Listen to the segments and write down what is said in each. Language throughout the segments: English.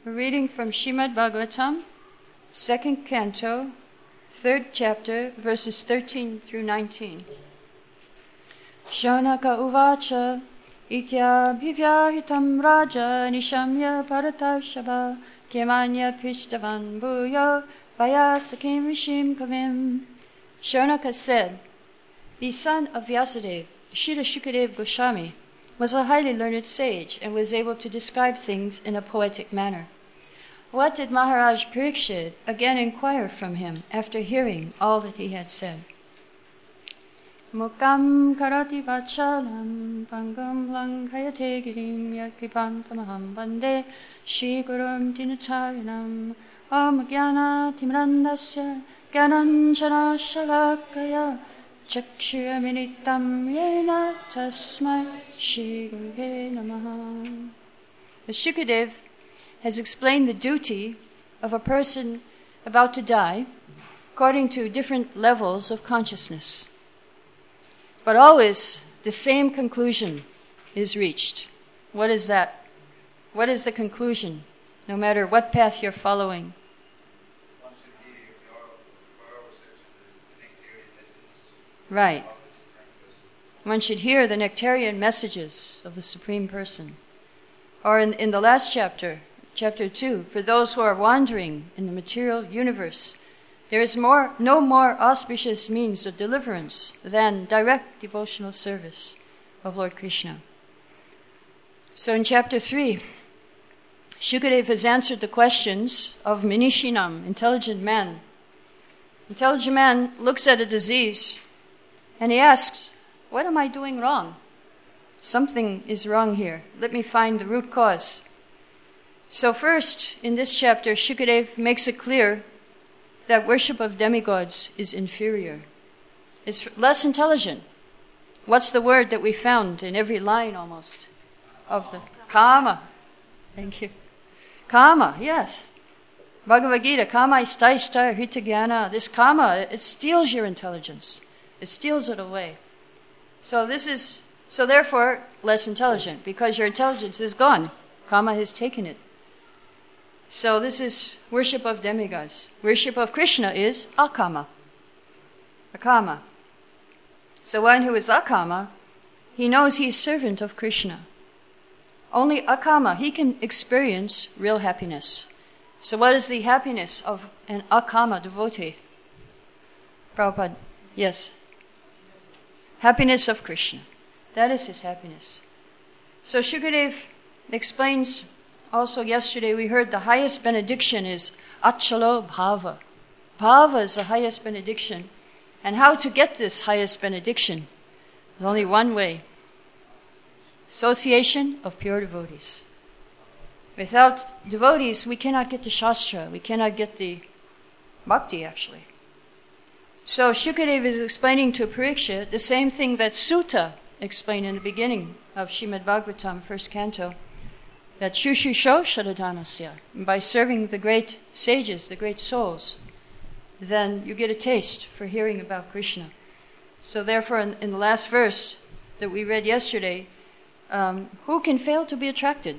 We're reading from Srimad Bhagavatam, 2nd Canto, 3rd chapter, verses 13 through 19. Shaunaka uvacha ityabhivyahitam raja nishamya bharatarshava kimanya pishtavan bhuyo vayasakim rishim kavim. Shaunaka said, the son of Vyasadeva, Srila Shukadeva Goswami, was a highly learned sage and was able to describe things in a poetic manner. What did Maharaj Parikshit again inquire from him after hearing all that he had said? Mukam karati vachalam pangam lankayate girim yakipam tamaham bande Shri Gurum Dinacharyanam Om Jnana Timrandasya Gyananjana Shalakaya Chakshuyaminitam Yena Tasmai Shri Gurve Namaha. The Shukadev has explained the duty of a person about to die according to different levels of consciousness. But always the same conclusion is reached. What is that? What is the conclusion, no matter what path you're following? Right. One should hear the nectarian messages of the Supreme Person. Or in the last chapter, Chapter 2, for those who are wandering in the material universe, there is no more auspicious means of deliverance than direct devotional service of Lord Krishna. So in Chapter 3, Shukadeva has answered the questions of Manishinam, intelligent man. Intelligent man looks at a disease and he asks, what am I doing wrong? Something is wrong here. Let me find the root cause. So first, in this chapter, Shukadeva makes it clear that worship of demigods is inferior. It's less intelligent. What's the word that we found in every line almost of the Kama? Thank you. Kama, yes. Bhagavad Gita, Kama istaista hritagana. This Kama, it steals your intelligence. It steals it away. So therefore, less intelligent, because your intelligence is gone. Kama has taken it. So this is worship of demigods. Worship of Krishna is akama. Akama. So one who is akama, he knows he is servant of Krishna. Only akama, he can experience real happiness. So what is the happiness of an akama devotee? Prabhupada, yes. Happiness of Krishna. That is his happiness. So Shukadeva explains. Also yesterday we heard the highest benediction is Achalo Bhava. Bhava is the highest benediction. And how to get this highest benediction? There's only one way. Association of pure devotees. Without devotees we cannot get the Shastra. We cannot get the Bhakti actually. So Shukadeva is explaining to Parikshit the same thing that Sutta explained in the beginning of Srimad Bhagavatam, 1st Canto. That Shushusho Shadadanasya, by serving the great sages, the great souls, then you get a taste for hearing about Krishna. So therefore, in the last verse that we read yesterday, who can fail to be attracted?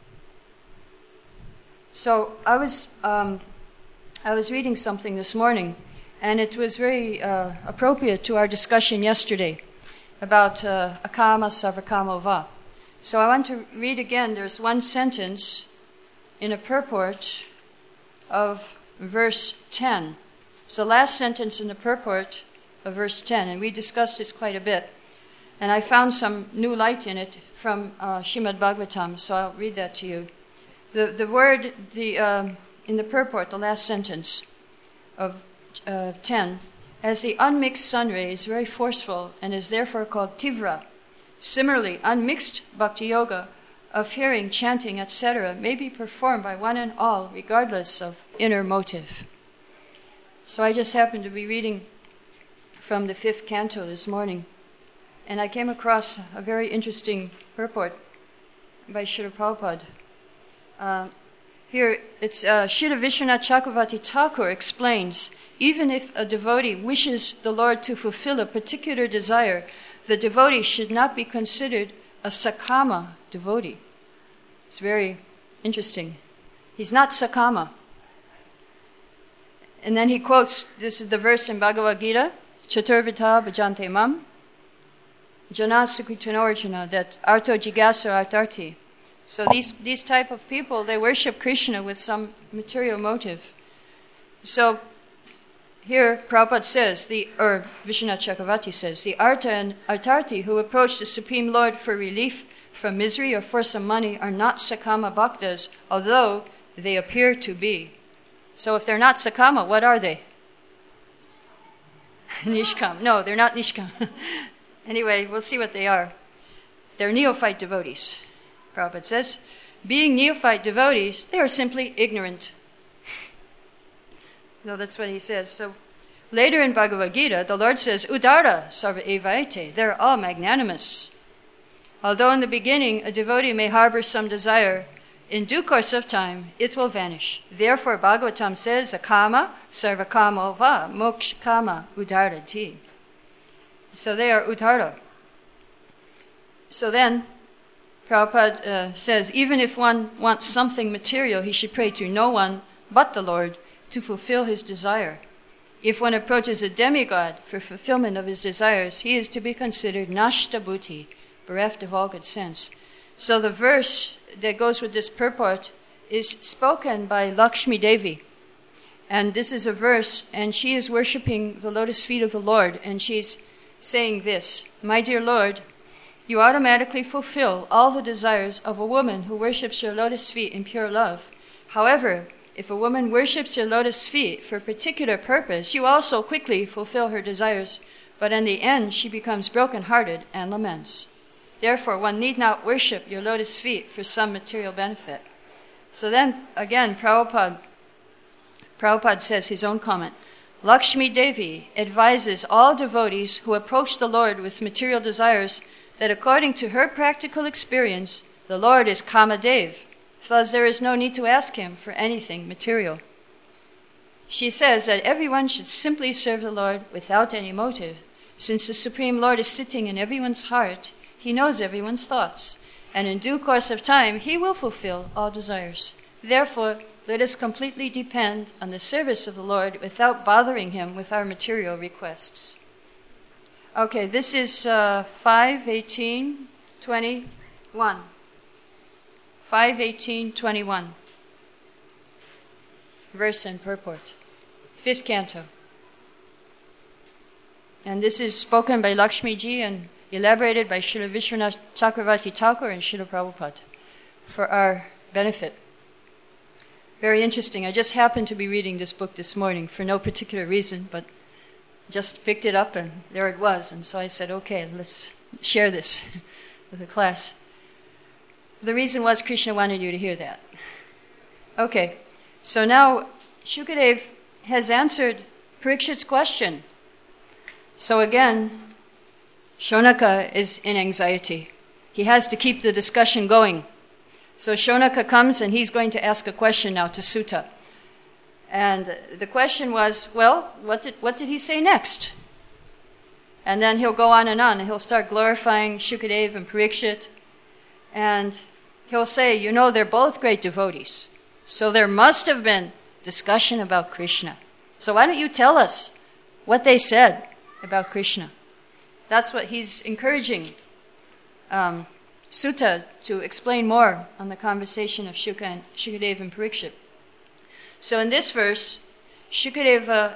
So I was reading something this morning, and it was very appropriate to our discussion yesterday about akama sarvakamo va. So I want to read again. There's one sentence in a purport of verse 10. So last sentence in the purport of verse 10, and we discussed this quite a bit. And I found some new light in it from Srimad Bhagavatam, so I'll read that to you. The word in the purport, the last sentence of 10, as the unmixed sun ray is very forceful and is therefore called tivra. Similarly, unmixed bhakti yoga of hearing, chanting, etc. may be performed by one and all, regardless of inner motive. So I just happened to be reading from the 5th canto this morning, and I came across a very interesting purport by Srila Prabhupada. Here, it's Srila Vishwanath Chakravarti Thakur explains, even if a devotee wishes the Lord to fulfill a particular desire, the devotee should not be considered a sakama devotee. It's very interesting. He's not Sakama. And then he quotes, this is the verse in Bhagavad Gita, Chaturvita bhajante mam, jana sukritanarjuna, that arto jigasa artarti. So these type of people, they worship Krishna with some material motive. So here Prabhupada says, or Vishwanath Chakravarti says, the arta and artarti who approach the Supreme Lord for relief from misery or for some money are not Sakama Bhaktas, although they appear to be. So if they're not Sakama, what are they? Nishkam. No, they're not Nishkam. Anyway, we'll see what they are. They're neophyte devotees, Prabhupada says. Being neophyte devotees, they are simply ignorant. No, that's what he says. So later in Bhagavad Gita, the Lord says, Udara sarva evaite. They're all magnanimous. Although in the beginning a devotee may harbor some desire, in due course of time it will vanish. Therefore Bhagavatam says, Akama sarva kamo va moksha kama udara ti. So they are udara. So then Prabhupada says, even if one wants something material, he should pray to no one but the Lord to fulfill his desire. If one approaches a demigod for fulfillment of his desires, he is to be considered nashta buddhi, bereft of all good sense. So the verse that goes with this purport is spoken by Lakshmi Devi. And this is a verse, and she is worshipping the lotus feet of the Lord, and she's saying this, My dear Lord, you automatically fulfill all the desires of a woman who worships your lotus feet in pure love. However, if a woman worships your lotus feet for a particular purpose, you also quickly fulfill her desires, but in the end she becomes broken-hearted and laments. Therefore, one need not worship your lotus feet for some material benefit. So then, again, Prabhupada says his own comment, Lakshmi Devi advises all devotees who approach the Lord with material desires that according to her practical experience, the Lord is Kamadev. Thus, there is no need to ask him for anything material. She says that everyone should simply serve the Lord without any motive. Since the Supreme Lord is sitting in everyone's heart, he knows everyone's thoughts, and in due course of time, he will fulfill all desires. Therefore, let us completely depend on the service of the Lord without bothering him with our material requests. Okay, this is 5:18:21. 5:18:21. Verse and purport. 5th canto. And this is spoken by Lakshmi Ji and elaborated by Srila Vishwanath Chakravarti Thakur and Srila Prabhupada for our benefit. Very interesting. I just happened to be reading this book this morning for no particular reason, but just picked it up and there it was. And so I said, okay, let's share this with the class. The reason was Krishna wanted you to hear that. Okay, so now Shukadev has answered Parikshit's question. So again, Shonaka is in anxiety. He has to keep the discussion going. So Shonaka comes and he's going to ask a question now to Sutta. And the question was, well, what did he say next? And then he'll go on and he'll start glorifying Shukadev and Parikshit. And he'll say, you know, they're both great devotees. So there must have been discussion about Krishna. So why don't you tell us what they said about Krishna? That's what he's encouraging Sutta to explain more on the conversation of Shukadev and Parikshit. So in this verse, Shonaka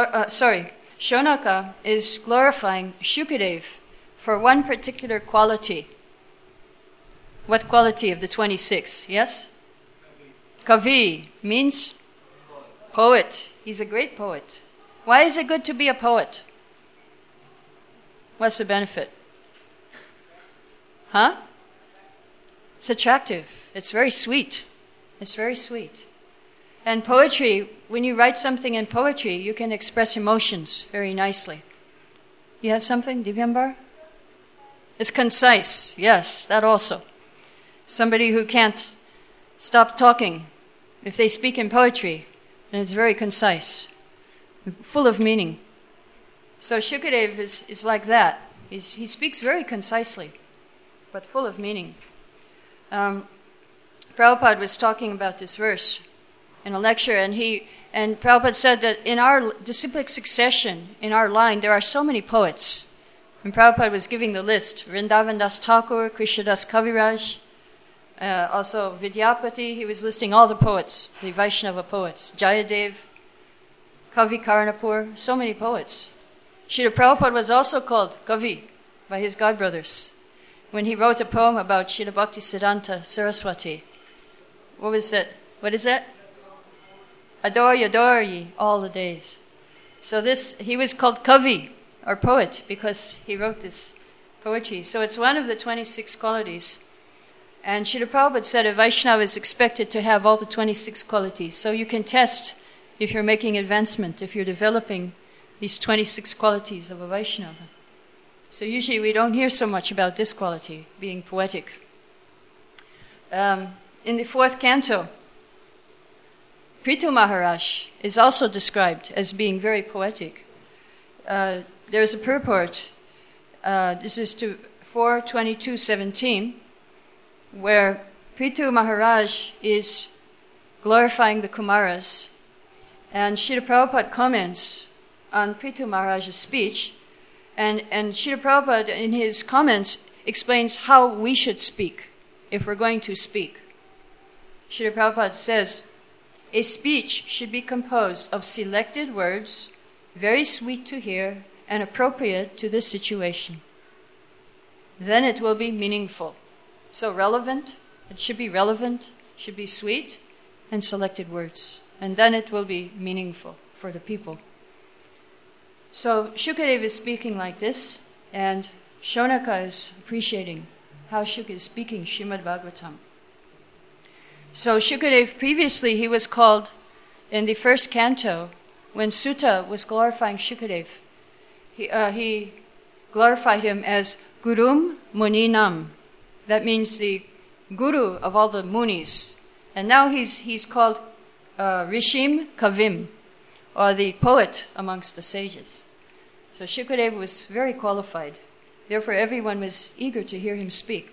is glorifying Shukadev for one particular quality. What quality of the 26? Yes? Kavi means poet. He's a great poet. Why is it good to be a poet? What's the benefit? Huh? It's attractive. It's very sweet. It's very sweet. And poetry, when you write something in poetry, you can express emotions very nicely. You have something, Divyambar? It's concise. Yes, that also. Somebody who can't stop talking, if they speak in poetry, then it's very concise, full of meaning. So Shukadev is like that. He speaks very concisely, but full of meaning. Prabhupada was talking about this verse in a lecture, and Prabhupada said that in our disciplic succession, in our line, there are so many poets. And Prabhupada was giving the list: Vrindavan Das Thakur, Krishnadas Kaviraj, also Vidyapati. He was listing all the poets, the Vaishnava poets. Jayadev, Kavi Karanapur, so many poets. Srila Prabhupada was also called Kavi by his godbrothers when he wrote a poem about Srila Bhaktisiddhanta Saraswati. What was that? What is that? Adore ye all the days. So he was called Kavi, or poet, because he wrote this poetry. So it's one of the 26 qualities. And Srila Prabhupada said a Vaishnava is expected to have all the 26 qualities. So you can test if you're making advancement, if you're developing these 26 qualities of a Vaishnava. So usually we don't hear so much about this quality, being poetic. In the 4th canto, Prithu Maharaj is also described as being very poetic. There's a purport, this is to 4:22:17, where Prithu Maharaj is glorifying the Kumaras, and Srila Prabhupada comments on Prithu Maharaj's speech, and Srila Prabhupada in his comments explains how we should speak if we're going to speak. Srila Prabhupada says, a speech should be composed of selected words, very sweet to hear and appropriate to the situation. Then it will be meaningful. So relevant, it should be relevant, should be sweet, and selected words. And then it will be meaningful for the people. So Shukadeva is speaking like this, and Shonaka is appreciating how Shuka is speaking Srimad Bhagavatam. So Shukadeva, previously he was called, in the 1st canto, when Sutta was glorifying Shukadeva, he glorified him as Gurum Muninam. That means the guru of all the munis. And now he's called Rishim Kavim, or the poet amongst the sages. So Shukadeva was very qualified. Therefore everyone was eager to hear him speak.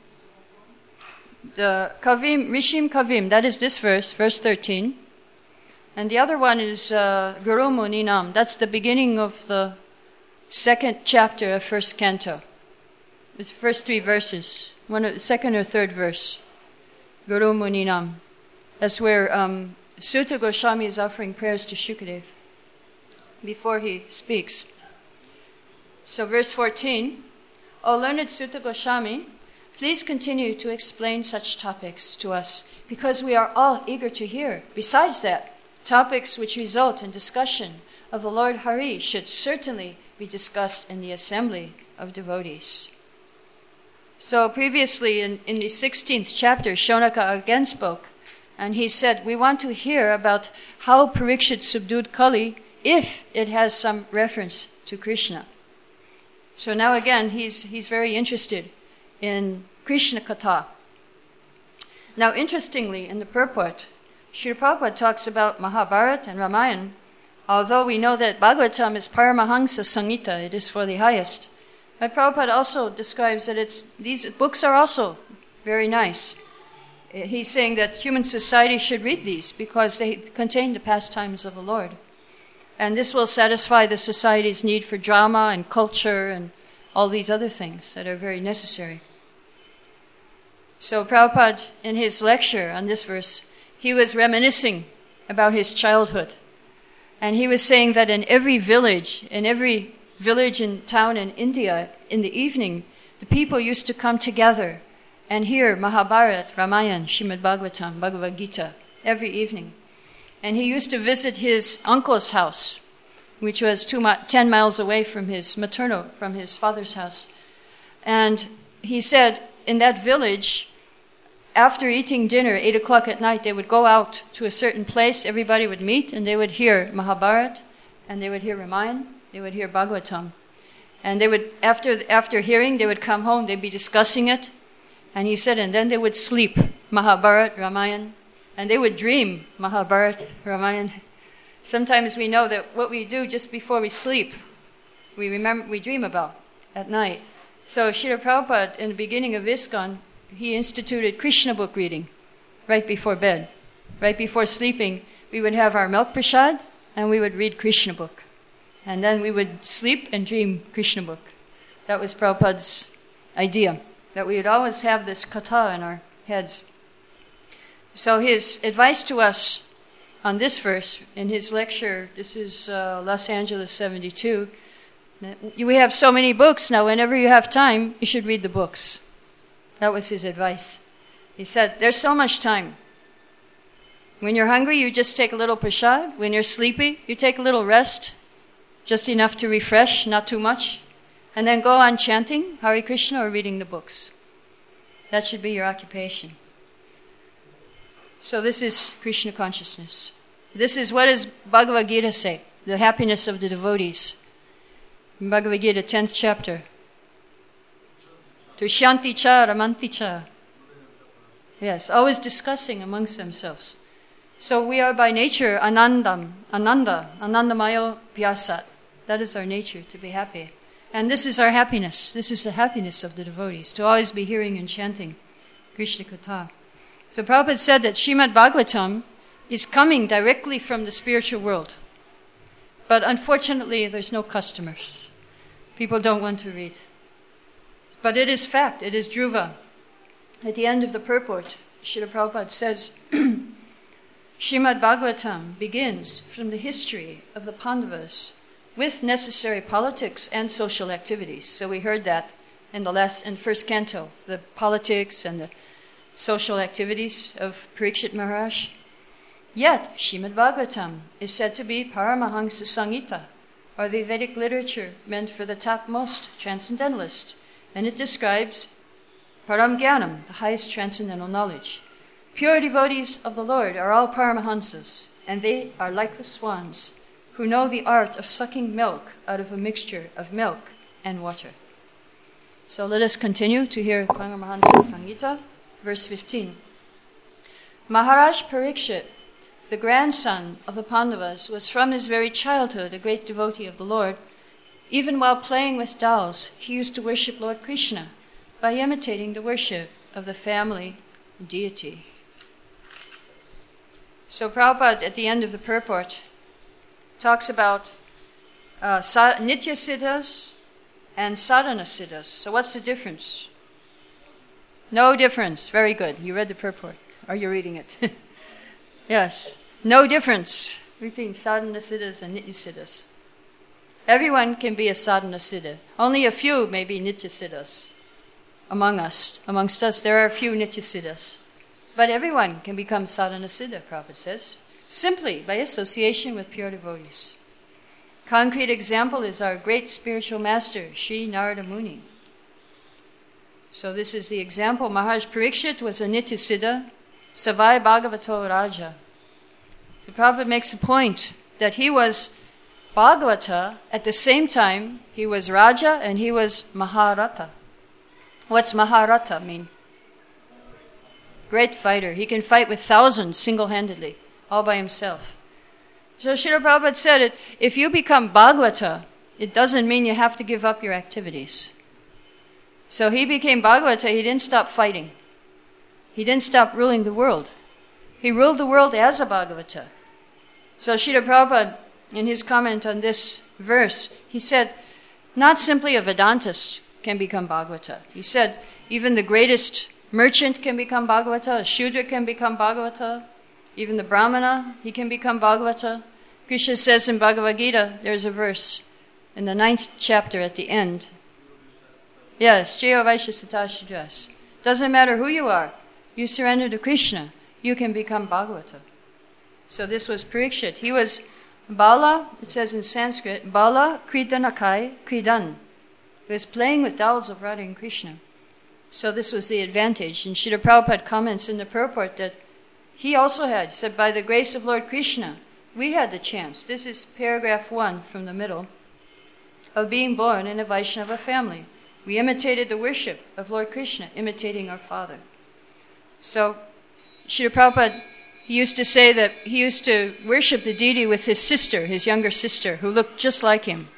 The Kavim, Rishim Kavim, that is this verse 13. And the other one is Guru Muninam. That's the beginning of the 2nd chapter of 1st canto. It's the first 3 verses. The 2nd or 3rd verse. Guru Muninam. That's where Sutta Goswami is offering prayers to Shukadeva before he speaks. So verse 14. O learned Sutta Goswami, please continue to explain such topics to us, because we are all eager to hear. Besides that, topics which result in discussion of the Lord Hari should certainly be discussed in the assembly of devotees. So previously in the 16th chapter, Shonaka again spoke, and he said, we want to hear about how Parikshit subdued Kali if it has some reference to Krishna. So now again, he's very interested in Krishna Katha. Now interestingly, in the purport, Srila Prabhupada talks about Mahabharata and Ramayana, although we know that Bhagavatam is Paramahansa Samhita, it is for the highest. But Prabhupada also describes that these books are also very nice. He's saying that human society should read these because they contain the pastimes of the Lord. And this will satisfy the society's need for drama and culture and all these other things that are very necessary. So Prabhupada, in his lecture on this verse, he was reminiscing about his childhood. And he was saying that in every village and town in India, in the evening, the people used to come together and hear Mahabharata, Ramayana, Srimad Bhagavatam, Bhagavad Gita, every evening. And he used to visit his uncle's house, which was 10 miles away from his father's house. And he said, in that village, after eating dinner, 8 o'clock at night, they would go out to a certain place, everybody would meet, and they would hear Mahabharata, and they would hear Ramayana, they would hear Bhagavatam. And they would, after hearing, they would come home, they'd be discussing it. And he said, and then they would sleep, Mahabharata, Ramayana, and they would dream Mahabharata, Ramayana. Sometimes we know that what we do just before we sleep, we dream about at night. So Srila Prabhupada, in the beginning of ISKCON, he instituted Krishna book reading right before bed. Right before sleeping, we would have our milk prasad and we would read Krishna book. And then we would sleep and dream Krishna book. That was Prabhupada's idea, that we would always have this katha in our heads. So his advice to us on this verse, in his lecture, this is Los Angeles 72, we have so many books now, whenever you have time, you should read the books. That was his advice. He said, there's so much time. When you're hungry, you just take a little prasad. When you're sleepy, you take a little rest, just enough to refresh, not too much. And then go on chanting Hare Krishna or reading the books. That should be your occupation. So this is Krishna consciousness. This is, what does Bhagavad Gita say? The happiness of the devotees. In Bhagavad Gita, 10th chapter. Tushanti cha ramanti cha. Yes, always discussing amongst themselves. So we are by nature anandamayo pyasat. That is our nature, to be happy. And this is our happiness. This is the happiness of the devotees, to always be hearing and chanting Krishna Katha. So Prabhupada said that Srimad Bhagavatam is coming directly from the spiritual world. But unfortunately, there's no customers. People don't want to read. But it is fact, it is dhruva. At the end of the purport, Srila Prabhupada says, Srimad Bhagavatam begins from the history of the Pandavas with necessary politics and social activities. So we heard that in the first canto, the politics and the social activities of Parikshit Maharaj. Yet, Srimad Bhagavatam is said to be Paramahansa Samhita, or the Vedic literature meant for the topmost transcendentalist, and it describes Param Jnanam, the highest transcendental knowledge. Pure devotees of the Lord are all Paramahansas, and they are like the swans, who know the art of sucking milk out of a mixture of milk and water. So let us continue to hear Paramahansa Samhita, verse 15. Maharaj Parikshit, the grandson of the Pandavas, was from his very childhood a great devotee of the Lord. Even while playing with dolls, he used to worship Lord Krishna by imitating the worship of the family deity. So Prabhupada, at the end of the purport, talks about Nitya Siddhas and Sadhana Siddhas. So what's the difference? No difference. Very good. You read the purport. Are you reading it? Yes. No difference between Sadhana Siddhas and Nitya Siddhas. Everyone can be a Sadhana Siddha. Only a few may be Nitya Siddhas. Amongst us, there are a few Nitya Siddhas. But everyone can become Sadhana Siddha, Prabhupada says, simply by association with pure devotees. Concrete example is our great spiritual master, Sri Narada Muni. So this is the example. Maharaj Parikshit was a Nitya Siddha, Savai Bhagavato Raja. So Prabhupada makes the point that he was Bhagavata, at the same time he was Raja and he was Maharata. What's Maharata mean? Great fighter. He can fight with thousands single-handedly, all by himself. So Srila Prabhupada said it, if you become Bhagavata, it doesn't mean you have to give up your activities. So he became Bhagavata, he didn't stop fighting. He didn't stop ruling the world. He ruled the world as a Bhagavata. So Srila Prabhupada, in his comment on this verse, he said, not simply a Vedantist can become Bhagavata. He said, even the greatest merchant can become Bhagavata, a Shudra can become Bhagavata, even the Brahmana, he can become Bhagavata. Krishna says in Bhagavad Gita, there's a verse in the 9th chapter at the end. Yes, Jaya Vaishya Sata Shudras. Doesn't matter who you are, you surrender to Krishna, you can become Bhagavata. So this was Parikshit. He was Bala, it says in Sanskrit, Bala Kridanakai Kridan. He was playing with dolls of Radha and Krishna. So this was the advantage. And Srila Prabhupada comments in the purport that he also had, said, by the grace of Lord Krishna, we had the chance, this is paragraph 1 from the middle, of being born in a Vaishnava family. We imitated the worship of Lord Krishna, imitating our father. So Srila Prabhupada, he used to say that he used to worship the deity with his sister, his younger sister, who looked just like him.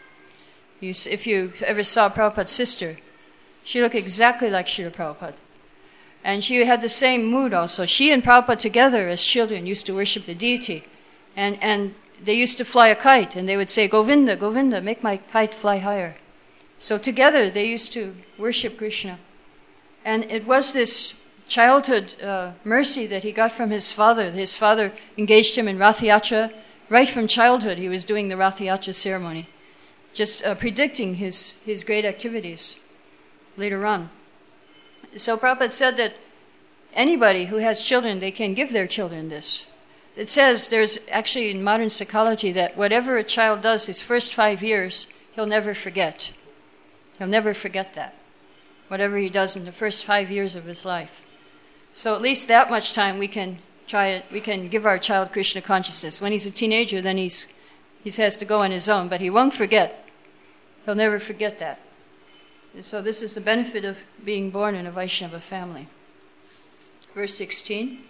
If you ever saw Prabhupada's sister, she looked exactly like Srila Prabhupada. And she had the same mood also. She and Prabhupada together as children used to worship the deity. And they used to fly a kite, and they would say, Govinda, Govinda, make my kite fly higher. So together they used to worship Krishna. And it was this childhood mercy that he got from his father. His father engaged him in Rath Yatra. Right from childhood he was doing the Rath Yatra ceremony, just predicting his great activities later on. So Prabhupada said that anybody who has children, they can give their children this. It says there's actually in modern psychology that whatever a child does his first 5 years, he'll never forget. He'll never forget that. Whatever he does in the first 5 years of his life. So at least that much time we can try it. We can give our child Krishna consciousness. When he's a teenager, then he has to go on his own, but he won't forget. He'll never forget that. And so this is the benefit of being born in a Vaishnava family. Verse 16.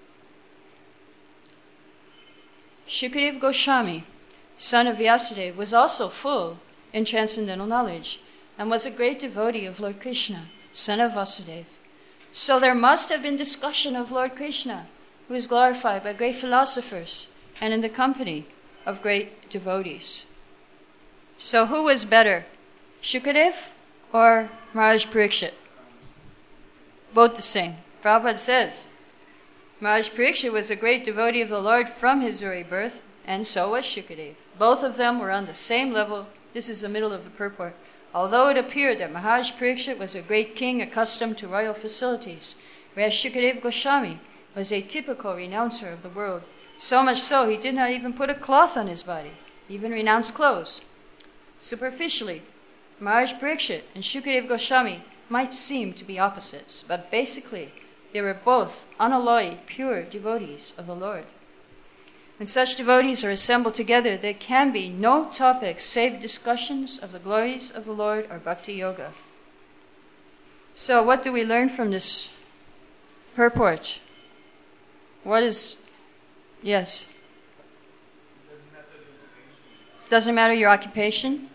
Shukadeva Goswami, son of Vyasadeva, was also full in transcendental knowledge and was a great devotee of Lord Krishna, son of Vasudeva. So there must have been discussion of Lord Krishna, who is glorified by great philosophers and in the company of great devotees. So who was better, Shukadeva or Maharaj Parikshit? Both the same. Prabhupada says, Maharaj Parikshit was a great devotee of the Lord from his very birth, and so was Shukadeva. Both of them were on the same level. This is the middle of the purport. Although it appeared that Maharaj Parikshit was a great king accustomed to royal facilities, whereas Shukadeva Goswami was a typical renouncer of the world, so much so he did not even put a cloth on his body, even renounced clothes. Superficially, Maharaj Parikshit and Shukadeva Goswami might seem to be opposites, but basically they were both unalloyed, pure devotees of the Lord. When such devotees are assembled together, there can be no topic save discussions of the glories of the Lord or Bhakti Yoga. So what do we learn from this purport? What is... Yes? Doesn't matter your occupation?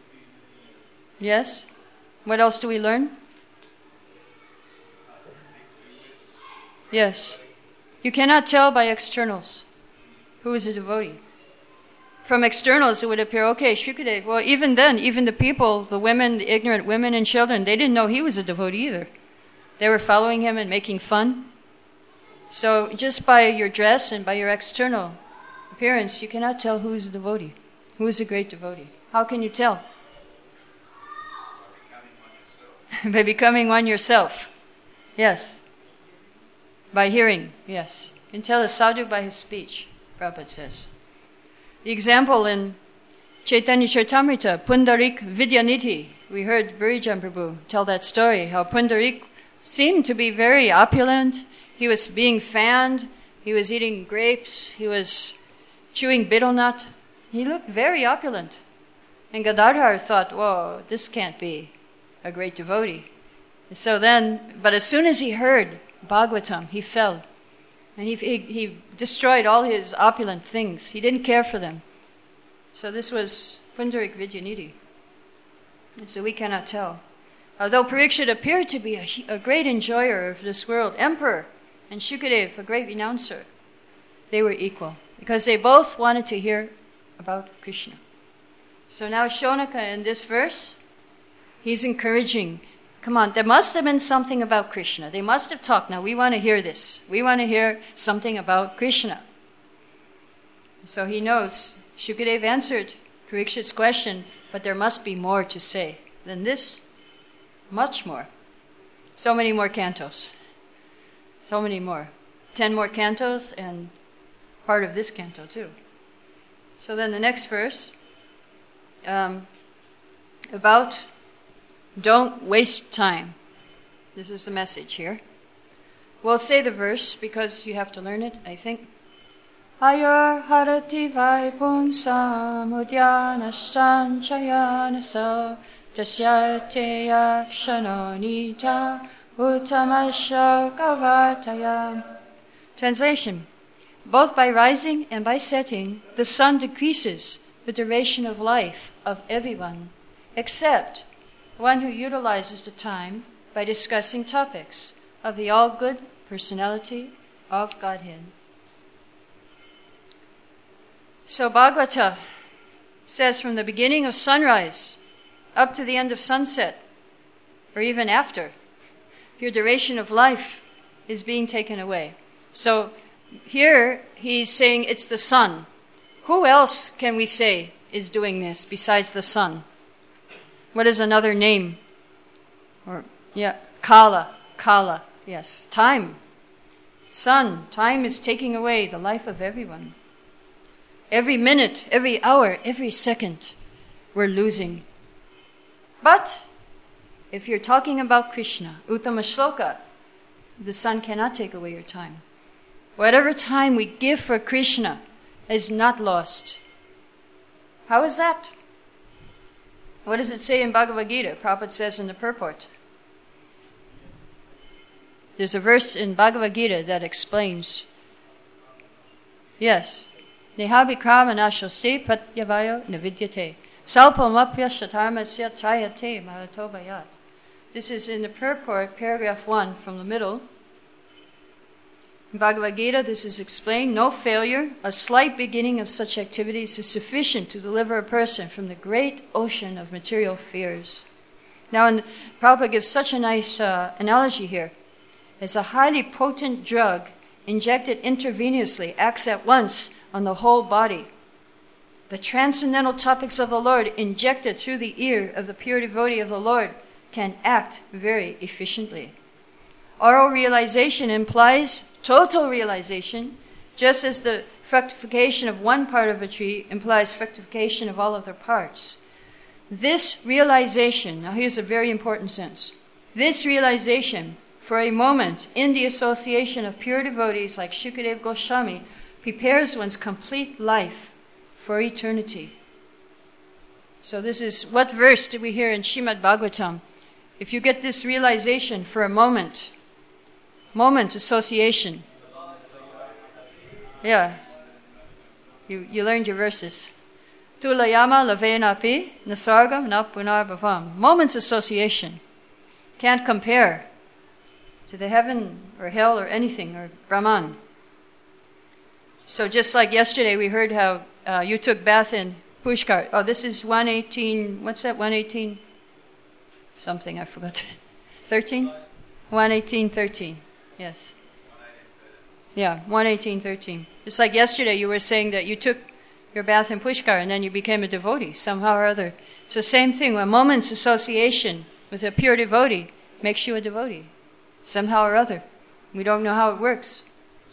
Yes? What else do we learn? Yes. You cannot tell by externals who is a devotee. From externals it would appear, okay, Shukadeva, well even then, even the people, the women, the ignorant women and children, they didn't know he was a devotee either. They were following him and making fun. So just by your dress and by your external appearance, you cannot tell who is a devotee, who is a great devotee. How can you tell? By becoming one yourself. Yes. By hearing, yes. You can tell a sadhu by his speech, Prabhupada says. The example in Chaitanya Charitamrita, Pundarik Vidyanidhi, we heard Burijan Prabhu tell that story, how Pundarik seemed to be very opulent. He was being fanned, he was eating grapes, he was chewing betel nut. He looked very opulent. And Gadadhar thought, whoa, this can't be a great devotee. So then, but as soon as he heard Bhagavatam, he fell. And he destroyed all his opulent things. He didn't care for them. So this was Pundarik Vidyanidhi. So we cannot tell. Although Parikshit appeared to be a great enjoyer of this world, emperor, and Shukadeva, a great renouncer, they were equal. Because they both wanted to hear about Krishna. So now Shonaka in this verse, he's encouraging, come on, there must have been something about Krishna. They must have talked. Now we want to hear this. We want to hear something about Krishna. So he knows. Shukadeva answered Parikshit's question, but there must be more to say than this. Much more. So many more cantos. So many more. 10 more cantos and part of this canto too. So then the next verse, about don't waste time. This is the message here. We'll say the verse because you have to learn it, I think. Ayar harati vaipumsam udyanastan chayanasa tasyate yakshanonita uttamashokavartayam. Translation. Both by rising and by setting, the sun decreases the duration of life of everyone, except one who utilizes the time by discussing topics of the all-good personality of Godhead. So Bhagavata says from the beginning of sunrise up to the end of sunset, or even after, your duration of life is being taken away. So here he's saying it's the sun. Who else can we say is doing this besides the sun? What is another name? Kala. Kala, yes. Time. Sun. Time is taking away the life of everyone. Every minute, every hour, every second, we're losing. But if you're talking about Krishna, Uttama Shloka, the sun cannot take away your time. Whatever time we give for Krishna is not lost. How is that? What does it say in Bhagavad Gita? Prabhupada says in the purport. There's a verse in Bhagavad Gita that explains. Yes. Nehavikrama nashoste patyavayo navidyate. Salpamapya shatarmasya trayate mahatobayat. This is in the purport, paragraph 1 from the middle. In Bhagavad Gita, this is explained. No failure, a slight beginning of such activities is sufficient to deliver a person from the great ocean of material fears. Now, Prabhupada gives such a nice analogy here. As a highly potent drug injected intravenously acts at once on the whole body. The transcendental topics of the Lord injected through the ear of the pure devotee of the Lord can act very efficiently. Oral realization implies total realization, just as the fructification of one part of a tree implies fructification of all other parts. This realization, now here's a very important sense, this realization for a moment in the association of pure devotees like Shukadeva Goswami prepares one's complete life for eternity. So this is, what verse did we hear in Srimad Bhagavatam? If you get this realization for a moment association. Yeah. You learned your verses. Tulayama lavenapi nasargam na punarbhavam. Moment's association. Can't compare to the heaven or hell or anything or Brahman. So just like yesterday we heard how you took bath in Pushkar. Oh, this is 118, what's that, 118? Something, I forgot. 13? 118.13, yes. Yeah, 118.13. Just like yesterday you were saying that you took your bath in Pushkar and then you became a devotee somehow or other. It's the same thing. A moment's association with a pure devotee makes you a devotee somehow or other. We don't know how it works.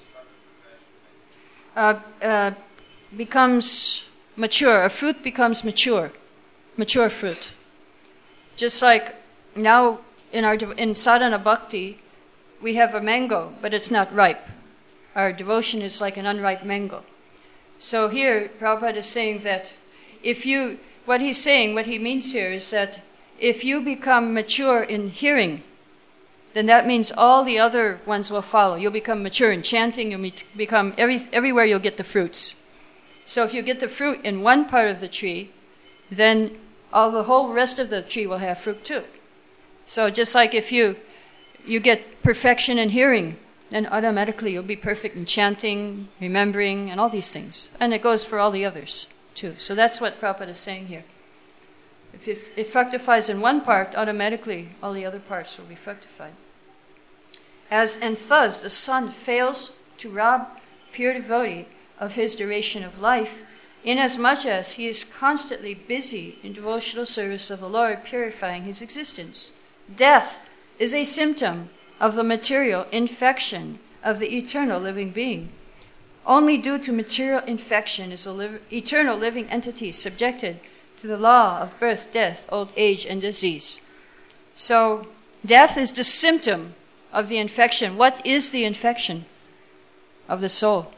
Becomes mature. A fruit becomes mature. Mature fruit. Just like now in sadhana bhakti, we have a mango, but it's not ripe. Our devotion is like an unripe mango. So here, Prabhupada is saying that what he means here is that if you become mature in hearing, then that means all the other ones will follow. You'll become mature in chanting, you'll become everywhere you'll get the fruits. So if you get the fruit in one part of the tree, then the whole rest of the tree will have fruit too. So just like if you get perfection in hearing, then automatically you'll be perfect in chanting, remembering, and all these things. And it goes for all the others too. So that's what Prabhupada is saying here. If it fructifies in one part, automatically all the other parts will be fructified. And thus the sun fails to rob pure devotee of his duration of life, inasmuch as he is constantly busy in devotional service of the Lord, purifying his existence. Death is a symptom of the material infection of the eternal living being. Only due to material infection is eternal living entity subjected to the law of birth, death, old age, and disease. So, death is the symptom of the infection. What is the infection of the soul?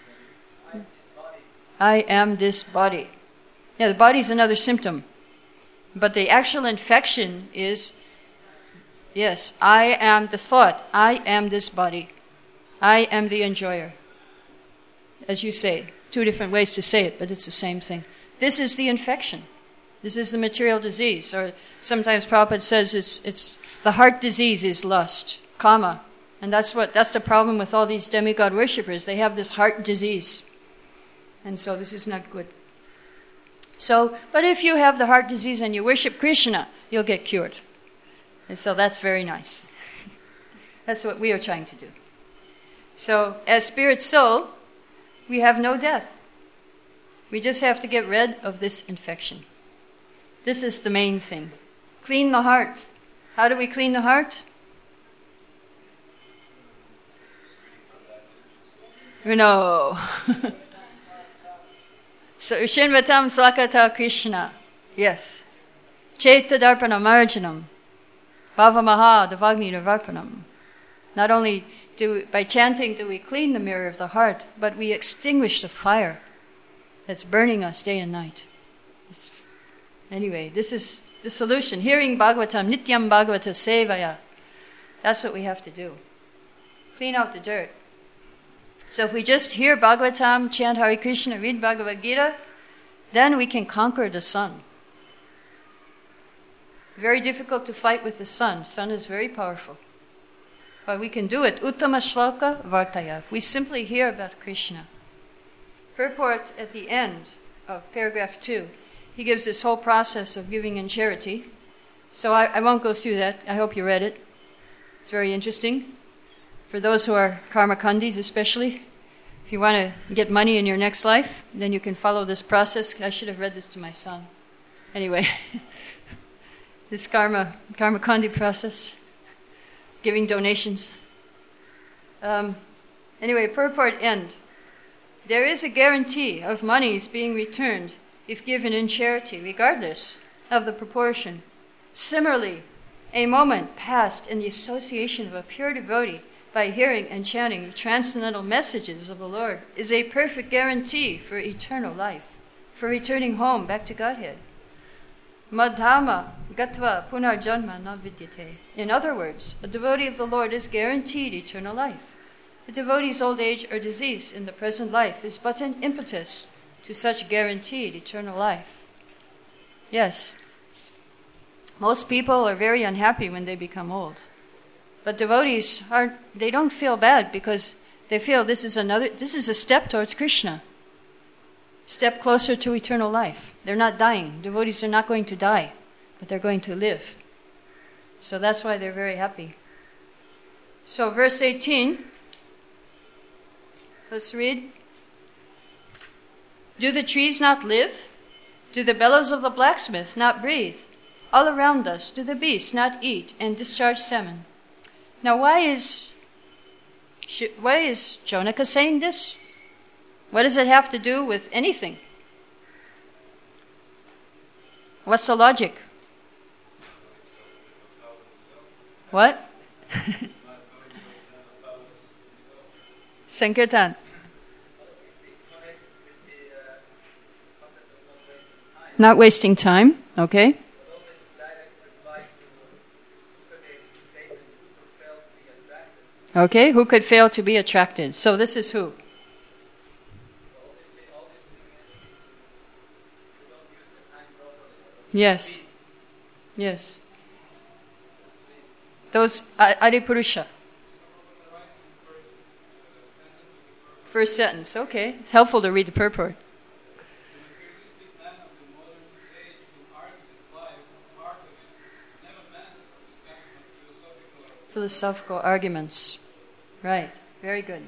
I am this body. Yeah, the body is another symptom. But the actual infection is, yes, I am the thought. I am this body. I am the enjoyer. As you say, two different ways to say it, but it's the same thing. This is the infection. This is the material disease. Or sometimes Prabhupada says it's the heart disease is lust, kama. And that's the problem with all these demigod worshippers. They have this heart disease. And so this is not good. So, but if you have the heart disease and you worship Krishna, you'll get cured. And so that's very nice. That's what we are trying to do. So, as spirit soul, we have no death. We just have to get rid of this infection. This is the main thing. Clean the heart. How do we clean the heart? No. So, Ushinvatam Swakata Krishna. Yes. Chaita Darpana Marjanam. Bhavamaha Devagni Nivarpanam. Not only by chanting do we clean the mirror of the heart, but we extinguish the fire that's burning us day and night. Anyway, this is the solution. Hearing Bhagavatam, Nityam Bhagavata Sevaya. That's what we have to do. Clean out the dirt. So if we just hear Bhagavatam, chant Hare Krishna, read Bhagavad Gita, then we can conquer the sun. Very difficult to fight with the sun. Sun is very powerful. But we can do it. Uttama shloka vartaya. If we simply hear about Krishna. Purport at the end of paragraph 2. He gives this whole process of giving in charity. So I won't go through that. I hope you read it. It's very interesting. For those who are karma kandis especially. If you want to get money in your next life, then you can follow this process. I should have read this to my son. Anyway, this karma kandi process. Giving donations. Anyway, purport end. There is a guarantee of monies being returned if given in charity, regardless of the proportion. Similarly, a moment passed in the association of a pure devotee by hearing and chanting the transcendental messages of the Lord is a perfect guarantee for eternal life, for returning home back to Godhead. Madhama gatva punarjanma na vidyate. In other words, a devotee of the Lord is guaranteed eternal life. A devotee's old age or disease in the present life is but an impetus to such guaranteed eternal life. Yes, most people are very unhappy when they become old. But devotees they don't feel bad because they feel this is a step towards Krishna. Step closer to eternal life. They're not dying. Devotees are not going to die, but they're going to live. So that's why they're very happy. So verse 18, let's read. Do the trees not live? Do the bellows of the blacksmith not breathe? All around us do the beasts not eat and discharge semen? Now why is Jonaka saying this? What does it have to do with anything? What's the logic? What? Sankirtan. Not wasting time, okay. Okay, who could fail to be attracted? So this is who? Yes. Yes. Those Adipurusha. First sentence, okay. It's helpful to read the purport. Philosophical arguments. Right, very good.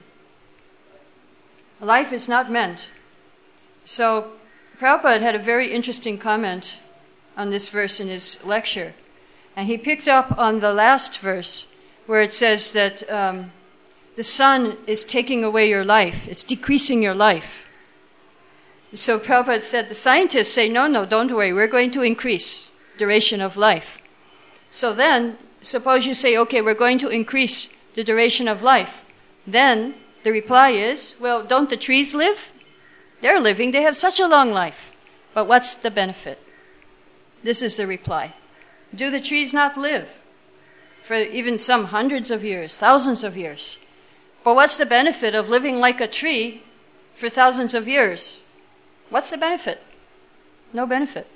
Life is not meant. So, Prabhupada had a very interesting comment on this verse in his lecture. And he picked up on the last verse where it says that the sun is taking away your life. It's decreasing your life. So Prabhupada said, the scientists say, no, don't worry. We're going to increase duration of life. So then, suppose you say, okay, we're going to increase the duration of life. Then the reply is, well, don't the trees live? They're living. They have such a long life. But what's the benefit? This is the reply. Do the trees not live for even some hundreds of years, thousands of years? But what's the benefit of living like a tree for thousands of years? What's the benefit? No benefit.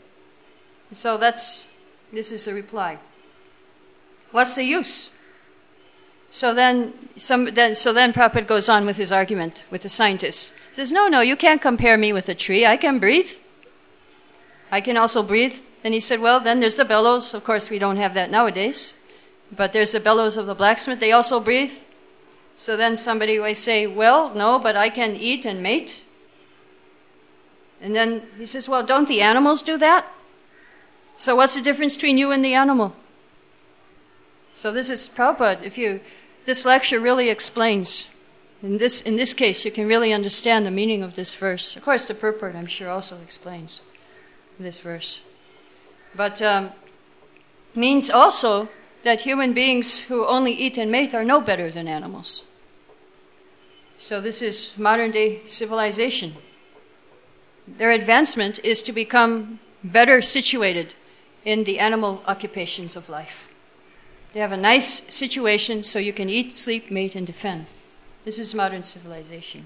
So this is the reply. What's the use? So then Prabhupada goes on with his argument with the scientists. He says, no, you can't compare me with a tree. I can breathe. I can also breathe. And he said, well, then there's the bellows. Of course, we don't have that nowadays. But there's the bellows of the blacksmith. They also breathe. So then somebody may say, well, no, but I can eat and mate. And then he says, well, don't the animals do that? So what's the difference between you and the animal? So this is Prabhupada. This lecture really explains. In this case, you can really understand the meaning of this verse. Of course, the purport, I'm sure, also explains this verse. But means also that human beings who only eat and mate are no better than animals. So this is modern-day civilization. Their advancement is to become better situated in the animal occupations of life. They have a nice situation so you can eat, sleep, mate, and defend. This is modern civilization.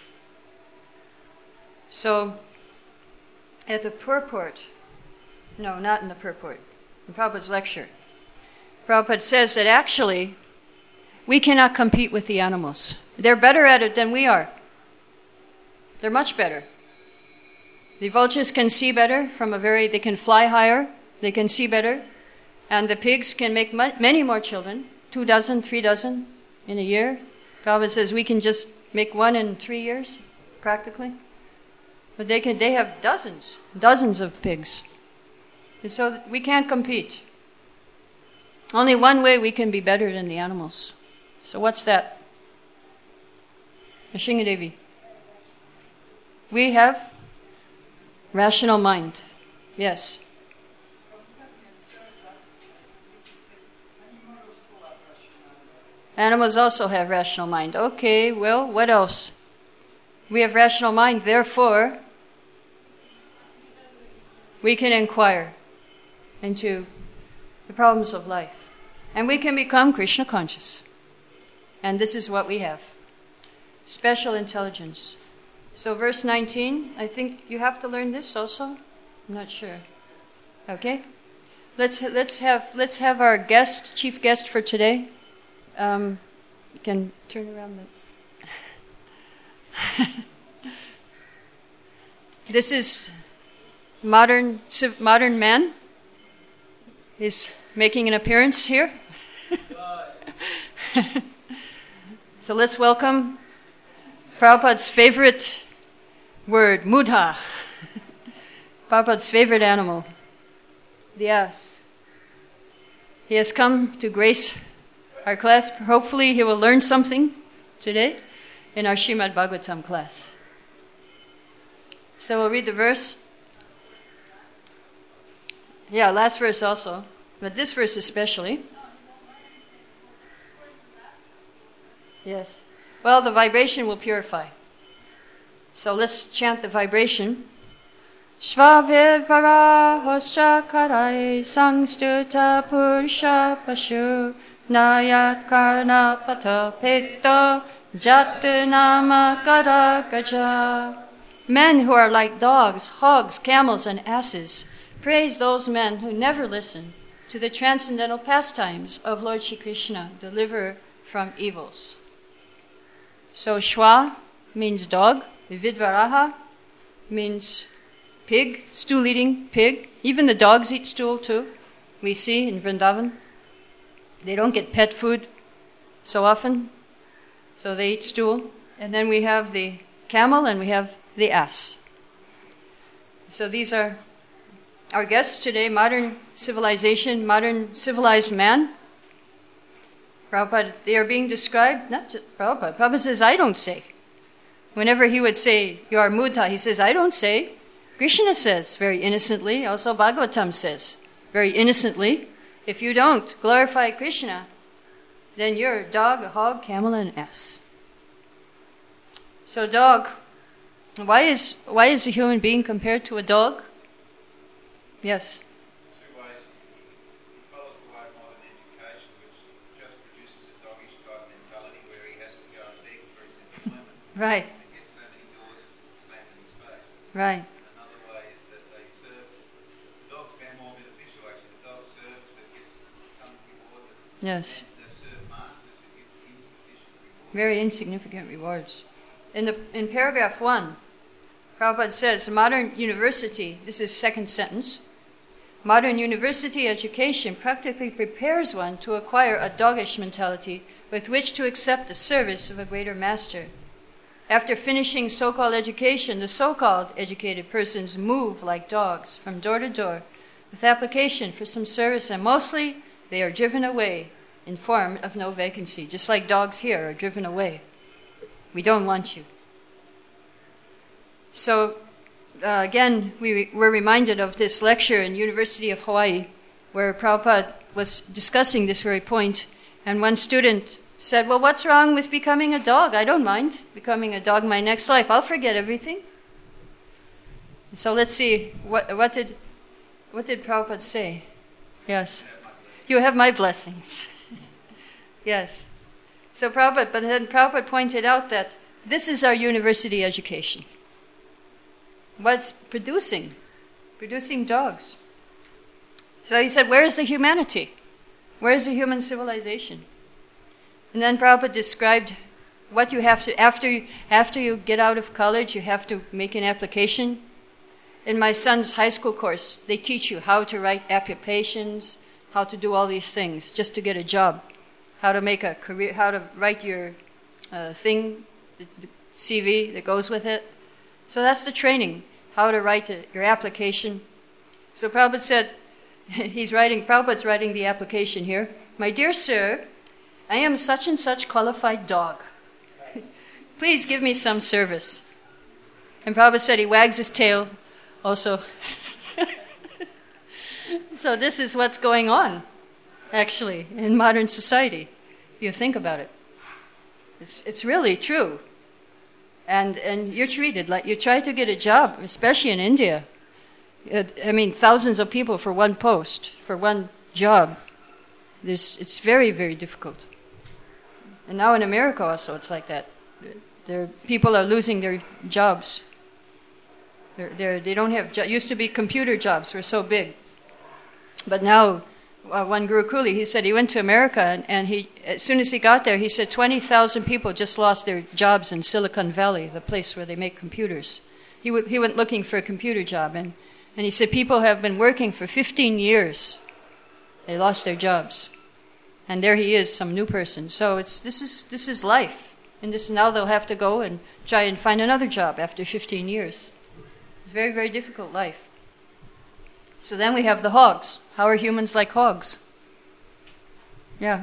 So, at the purport, no, not in the purport, in Prabhupada's lecture, Prabhupada says that actually we cannot compete with the animals. They're better at it than we are. They're much better. The vultures can see better they can fly higher, they can see better, and the pigs can make many more children, 2 dozen, 3 dozen in a year. Prabhupada says we can just make 1 in 3 years, practically. But they have dozens of pigs. And so we can't compete. Only one way we can be better than the animals. So what's that? Shingadevi. We have rational mind. Yes. Animals also have rational mind. Okay, well, what else? We have rational mind, therefore, we can inquire into the problems of life. And we can become Krishna conscious. And this is what we have. Special intelligence. So verse 19, I think you have to learn this also? I'm not sure. Okay? Let's have our chief guest for today. You can turn around This is modern man is making an appearance here. So let's welcome Prabhupada's favorite word, mudha. Prabhupada's favorite animal, the ass. He has come to grace our class. Hopefully he will learn something today in our Srimad Bhagavatam class. So we'll read the verse. Yeah, last verse also, but this verse especially. Yes. Well, the vibration will purify. So let's chant the vibration. Svabhe varahosya karai sangstuta pursha pashu nayat karna pata petta jatanama karagaja. Men who are like dogs, hogs, camels, and asses, praise those men who never listen to the transcendental pastimes of Lord Shri Krishna, deliverer from evils. So Shwa means dog, Vidvaraha means pig, stool-eating pig. Even the dogs eat stool too. We see in Vrindavan. They don't get pet food so often, so they eat stool. And then we have the camel and we have the ass. So these are our guests today, modern civilization, modern civilized man. Prabhupada, they are being described, not just Prabhupada. Prabhupada says, I don't say. Whenever he would say, you are mudha, he says, I don't say. Krishna says, very innocently, also Bhagavatam says, very innocently, if you don't glorify Krishna, then you're a dog, a hog, camel, and an ass. So dog, why is a human being compared to a dog? Yes. Two ways. He follows the way of modern education, which just produces a doggish type mentality where he has to go and beg for his employment. Right. And get so many doors slammed in his face. Right. Another way is that they serve. The dog's more beneficial actually. The dog serves but gets some reward. Yes. And they serve masters who give Very insignificant rewards. In paragraph 1, Prabhupada says, modern university, this is second sentence, modern university education practically prepares one to acquire a doggish mentality with which to accept the service of a greater master. After finishing so-called education, the so-called educated persons move like dogs from door to door with application for some service, and mostly they are driven away in form of no vacancy, just like dogs here are driven away. We don't want you. So, again, we're reminded of this lecture in University of Hawaii where Prabhupada was discussing this very point, and one student said, well, what's wrong with becoming a dog? I don't mind becoming a dog my next life. I'll forget everything. So let's see, what did Prabhupada say? Yes. You have my blessings. Yes. So but then Prabhupada pointed out that this is our university education. What's producing dogs. So he said, where's the humanity? Where's the human civilization? And then Prabhupada described what you have to, after you get out of college, you have to make an application. In my son's high school course, they teach you how to write applications, how to do all these things just to get a job, how to make a career, how to write your thing, the CV that goes with it. So that's the training, how to write your application. So Prabhupada said, Prabhupada's writing the application here. My dear sir, I am such and such qualified dog. Please give me some service. And Prabhupada said he wags his tail also. So this is what's going on, actually, in modern society, if you think about it. It's really true. And you're treated like, you try to get a job, especially in India. Thousands of people for one post, for one job. It's very, very difficult. And now in America also it's like that. People are losing their jobs. They don't have, used to be computer jobs were so big. But now, one Guru Kuli, he said he went to America and he, as soon as he got there, he said 20,000 people just lost their jobs in Silicon Valley, the place where they make computers. He went looking for a computer job and he said people have been working for 15 years. They lost their jobs. And there he is, some new person. So this is life. And now they'll have to go and try and find another job after 15 years. It's a very, very difficult life. So then we have the hogs. How are humans like hogs? Yeah.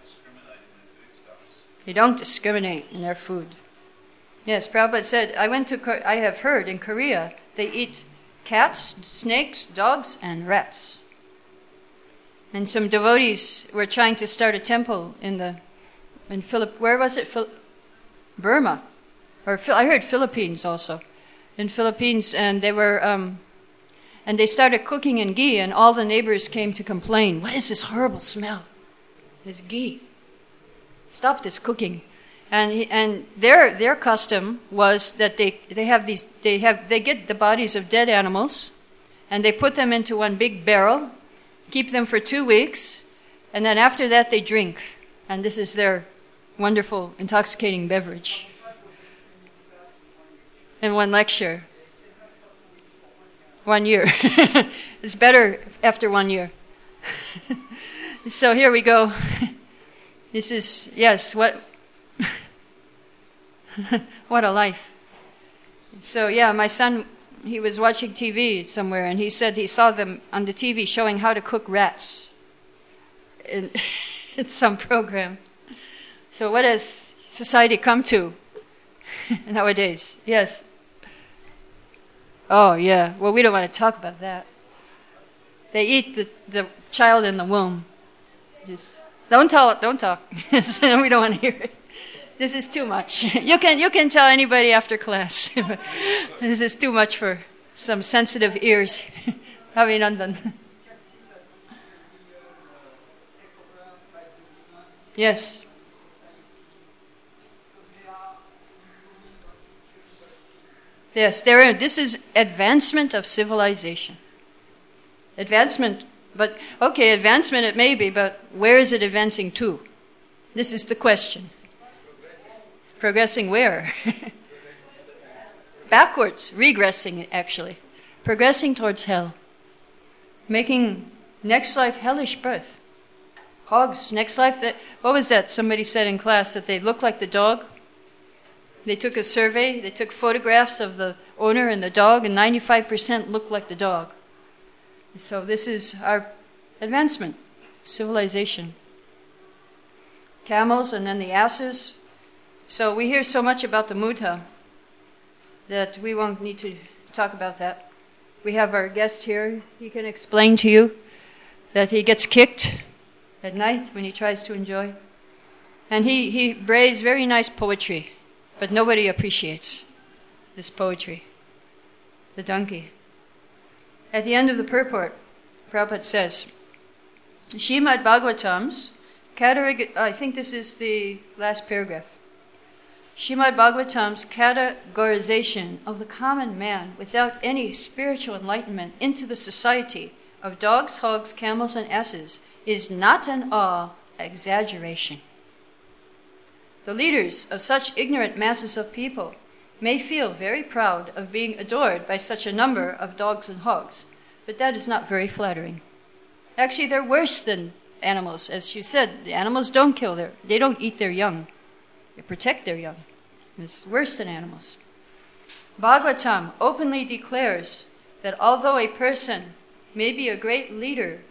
They don't discriminate in their food. Yes, Prabhupada said, I have heard in Korea, they eat cats, snakes, dogs, and rats. And some devotees were trying to start a temple where was it? Burma. I heard Philippines also. In Philippines, and they were, and they started cooking in ghee, and all the neighbors came to complain. What is this horrible smell? This ghee. Stop this cooking. And their custom was that they get the bodies of dead animals, and they put them into one big barrel, keep them for 2 weeks, and then after that they drink. And this is their wonderful, intoxicating beverage. In one lecture. 1 year. It's better after 1 year. So here we go. This is, yes, what a life. So yeah, my son, he was watching TV somewhere and he said he saw them on the TV showing how to cook rats in some program. So what has society come to nowadays? Yes. Oh yeah, well we don't want to talk about that. They eat the child in the womb. Just don't talk. We don't want to hear it. This is too much. You can tell anybody after class. This is too much for some sensitive ears. Havinandan. Yes. Yes, this is advancement of civilization. Advancement, but okay, advancement it may be, but where is it advancing to? This is the question. Progressing where? Backwards. Regressing, actually. Progressing towards hell. Making next life hellish birth. Hogs, next life. What was that? Somebody said in class that they look like the dog. They took a survey. They took photographs of the owner and the dog, and 95% looked like the dog. So this is our advancement, civilization. Camels and then the asses. So we hear so much about the Buddha that we won't need to talk about that. We have our guest here. He can explain to you that he gets kicked at night when he tries to enjoy. And he brays very nice poetry, but nobody appreciates this poetry. The donkey. At the end of the purport, Prabhupada says, Srimad Bhagavatam's I think this is the last paragraph. Srimad Bhagavatam's categorization of the common man without any spiritual enlightenment into the society of dogs, hogs, camels, and asses is not an exaggeration. The leaders of such ignorant masses of people may feel very proud of being adored by such a number of dogs and hogs, but that is not very flattering. Actually, they're worse than animals. As you said, the animals they don't eat their young. They protect their young. It's worse than animals. Bhagavatam openly declares that although a person may be a great leader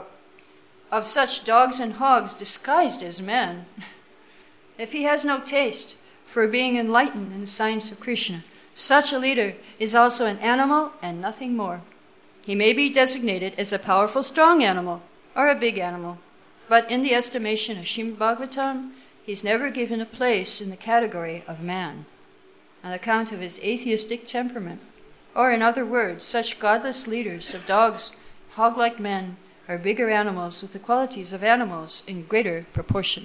of such dogs and hogs disguised as men, if he has no taste for being enlightened in the science of Krishna, such a leader is also an animal and nothing more. He may be designated as a powerful, strong animal or a big animal, but in the estimation of Srimad Bhagavatam, he's never given a place in the category of man on account of his atheistic temperament. Or in other words, such godless leaders of dogs, hog-like men, are bigger animals with the qualities of animals in greater proportion.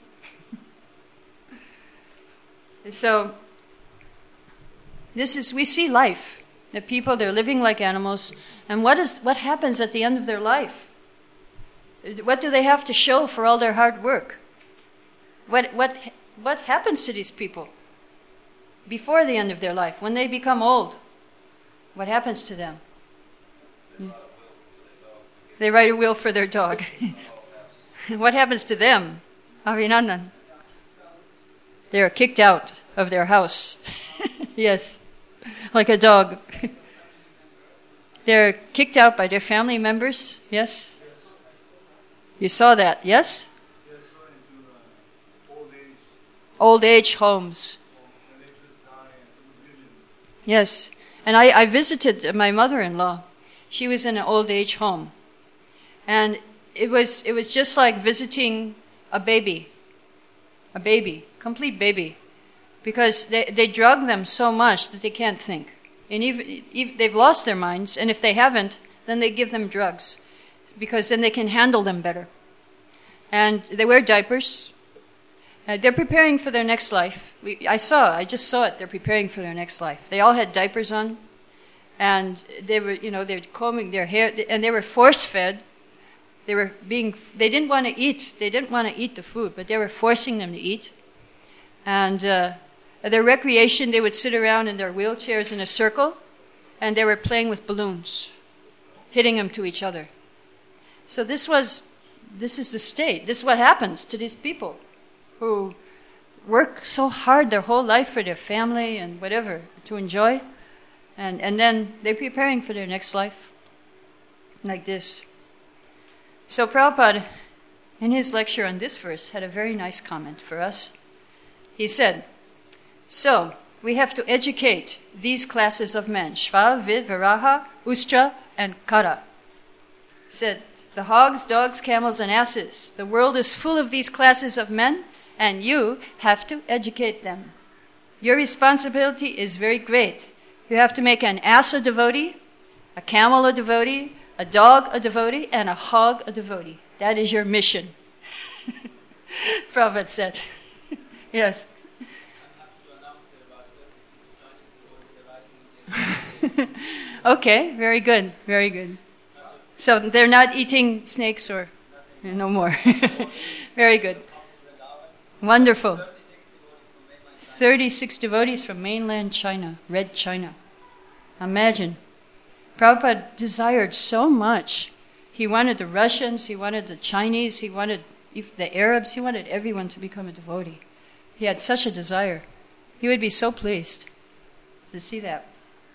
So, we see life. The people, they're living like animals. And what happens at the end of their life? What do they have to show for all their hard work? What happens to these people before the end of their life, when they become old? What happens to them? They write a will for their dog. What happens to them? Abhinandan? They are kicked out of their house. Yes, like a dog. They're kicked out by their family members. Yes? You saw that, yes? Old age homes. Yes. And I visited my mother-in-law. She was in an old age home. And it was just like visiting a baby, complete baby, because they drug them so much that they can't think. And even they've lost their minds, and if they haven't, then they give them drugs, because then they can handle them better. And they wear diapers. They're preparing for their next life. I just saw it. They're preparing for their next life. They all had diapers on, and they're combing their hair, and they were force-fed. They didn't want to eat. They didn't want to eat the food, but they were forcing them to eat. And at their recreation, they would sit around in their wheelchairs in a circle, and they were playing with balloons, hitting them to each other. So this is the state. This is what happens to these people who work so hard their whole life for their family and whatever to enjoy, and then they're preparing for their next life like this. So Prabhupada, in his lecture on this verse, had a very nice comment for us. He said, so we have to educate these classes of men, Shva, Vid, Viraha, Ustra, and Kara. He said, the hogs, dogs, camels, and asses. The world is full of these classes of men, and you have to educate them. Your responsibility is very great. You have to make an ass a devotee, a camel a devotee, a dog a devotee, and a hog a devotee. That is your mission. Prabhupada said. Yes. Okay, very good, very good. So they're not eating snakes or no more. Very good. Wonderful. 36 devotees from mainland China, Red China. Imagine. Prabhupada desired so much. He wanted the Russians, he wanted the Chinese, he wanted the Arabs, he wanted everyone to become a devotee. He had such a desire. He would be so pleased to see that.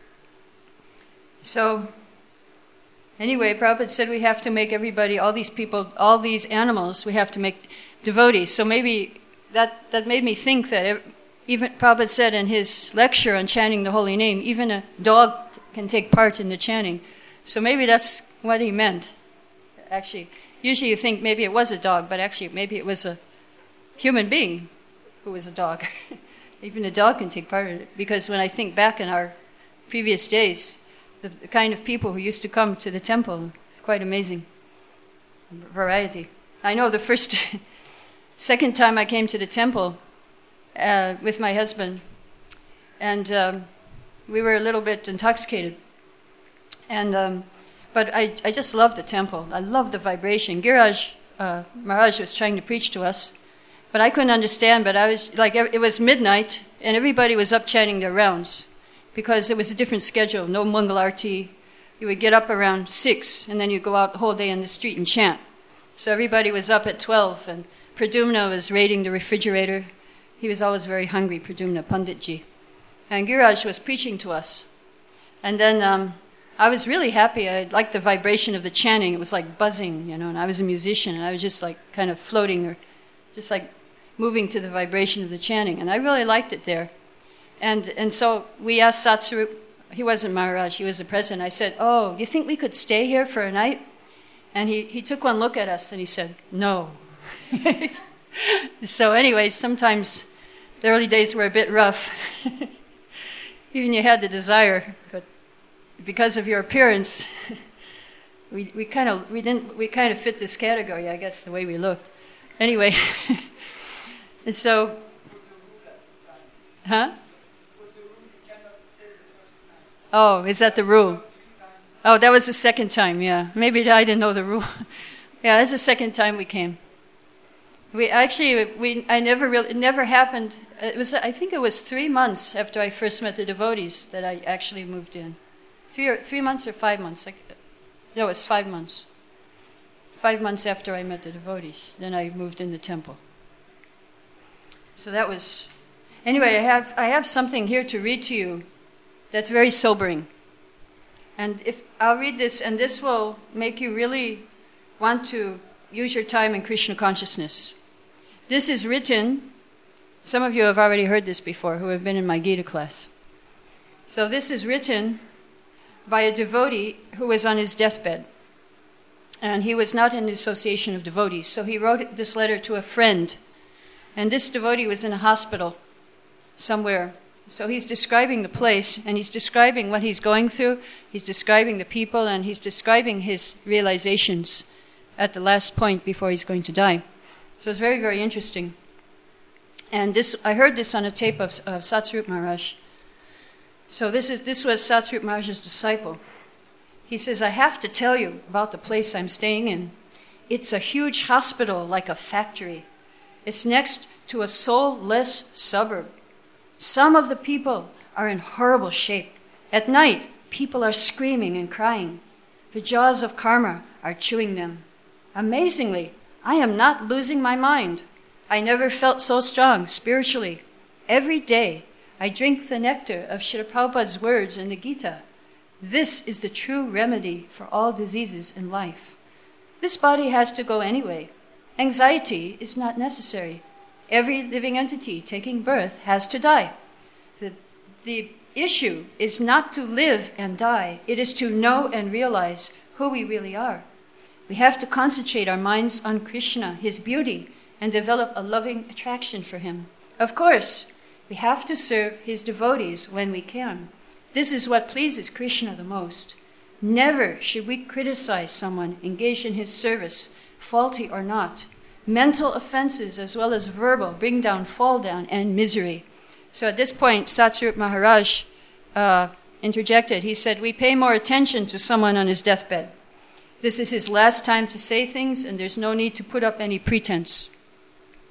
So, anyway, Prabhupada said we have to make everybody, all these people, all these animals, we have to make devotees. So maybe that made me think that even Prabhupada said in his lecture on chanting the holy name, even a dog can take part in the chanting. So maybe that's what he meant. Actually, usually you think maybe it was a dog, but actually maybe it was a human being who was a dog. Even a dog can take part in it. Because when I think back in our previous days, the kind of people who used to come to the temple, quite amazing variety. I know the second time I came to the temple with my husband, and we were a little bit intoxicated. But I just loved the temple. I loved the vibration. Giriraj Maharaj was trying to preach to us, but I couldn't understand. But I was like, it was midnight, and everybody was up chanting their rounds, because it was a different schedule. No Mangal Arti. You would get up around 6, and then you go out the whole day in the street and chant. So everybody was up at 12, and Pradyumna was raiding the refrigerator. He was always very hungry, Pradyumna Panditji. And Giriraj was preaching to us. And then I was really happy. I liked the vibration of the chanting. It was like buzzing, and I was a musician, and I was just like kind of floating or just like moving to the vibration of the chanting. And I really liked it there. And so we asked Satsarup, he wasn't Maharaj, he was the president. I said, "Oh, you think we could stay here for a night?" And he took one look at us and he said, "No." So anyway, sometimes the early days were a bit rough. Even you had the desire, but because of your appearance, we kind of fit this category, I guess, the way we looked. Anyway, and so, huh? Oh, is that the rule? Oh, that was the second time, yeah. Maybe I didn't know the rule. Yeah, that's the second time we came. It never happened. I think it was 3 months after I first met the devotees that I actually moved in. 3 months or 5 months? No, it was 5 months. 5 months after I met the devotees, then I moved in the temple. So that was... Anyway, I have something here to read to you that's very sobering. And if I'll read this, and this will make you really want to use your time in Krishna consciousness. This is written, some of you have already heard this before, who have been in my Gita class. So this is written by a devotee who was on his deathbed. And he was not in the association of devotees. So he wrote this letter to a friend. And this devotee was in a hospital somewhere. So he's describing the place, and he's describing what he's going through. He's describing the people, and he's describing his realizations at the last point before he's going to die. So it's very, very interesting. And I heard this on a tape of Satsarup Maharaj. So this was Satsarup Maharaj's disciple. He says, "I have to tell you about the place I'm staying in. It's a huge hospital, like a factory. It's next to a soulless suburb. Some of the people are in horrible shape. At night, people are screaming and crying. The jaws of karma are chewing them. Amazingly, I am not losing my mind. I never felt so strong spiritually. Every day, I drink the nectar of Srila Prabhupada's words in the Gita. This is the true remedy for all diseases in life. This body has to go anyway. Anxiety is not necessary. Every living entity taking birth has to die. The issue is not to live and die. It is to know and realize who we really are. We have to concentrate our minds on Krishna, his beauty, and develop a loving attraction for him. Of course, we have to serve his devotees when we can. This is what pleases Krishna the most. Never should we criticize someone engaged in his service, faulty or not. Mental offenses as well as verbal bring down, fall down, and misery." So at this point, Satsarup Maharaj interjected. He said, "We pay more attention to someone on his deathbed. This is his last time to say things, and there's no need to put up any pretense."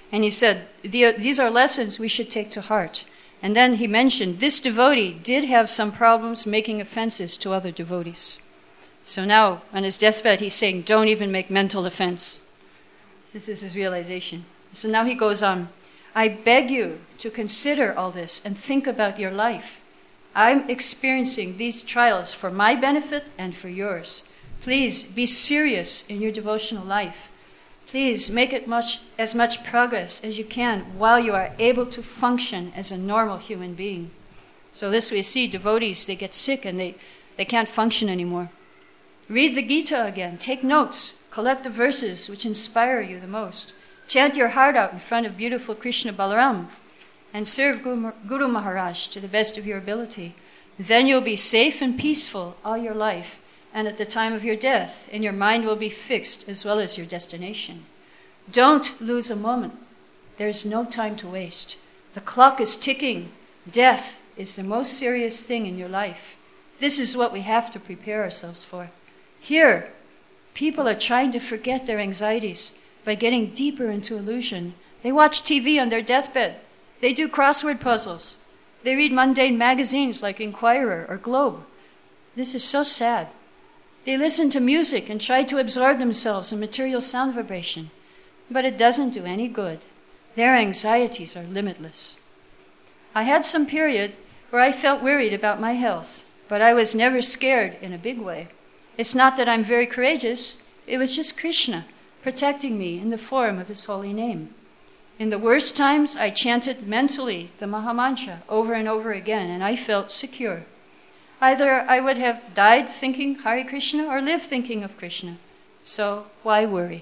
And he said, these are lessons we should take to heart. And then he mentioned this devotee did have some problems making offenses to other devotees. So now, on his deathbed, he's saying, don't even make mental offense. This is his realization. So now he goes on, I beg you to consider all this and think about your life. I'm experiencing these trials for my benefit and for yours. Please be serious in your devotional life. Please make it as much progress as you can while you are able to function as a normal human being. So this we see, devotees, they get sick and they can't function anymore. Read the Gita again, take notes, collect the verses which inspire you the most. Chant your heart out in front of beautiful Krishna Balaram and serve Guru Maharaj to the best of your ability. Then you'll be safe and peaceful all your life. And at the time of your death, and your mind will be fixed as well as your destination. Don't lose a moment. There's no time to waste. The clock is ticking. Death is the most serious thing in your life. This is what we have to prepare ourselves for. Here, people are trying to forget their anxieties by getting deeper into illusion. They watch TV on their deathbed. They do crossword puzzles. They read mundane magazines like Inquirer or Globe. This is so sad. They listen to music and try to absorb themselves in material sound vibration. But it doesn't do any good. Their anxieties are limitless. I had some period where I felt worried about my health, but I was never scared in a big way. It's not that I'm very courageous. It was just Krishna protecting me in the form of his holy name. In the worst times, I chanted mentally the Mahamantra over and over again, and I felt secure. Either I would have died thinking Hare Krishna or lived thinking of Krishna. So why worry?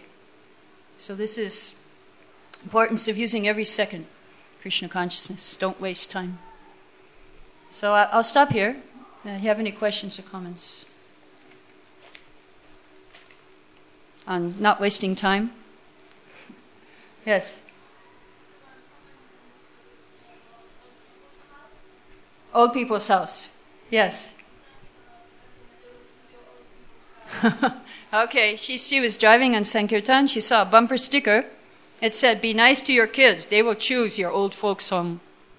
So this is importance of using every second Krishna consciousness. Don't waste time. So I'll stop here. If you have any questions or comments on not wasting time? Yes. Old people's house. Yes. Okay, she was driving on Sankirtan. She saw a bumper sticker. It said, be nice to your kids. They will choose your old folks' home.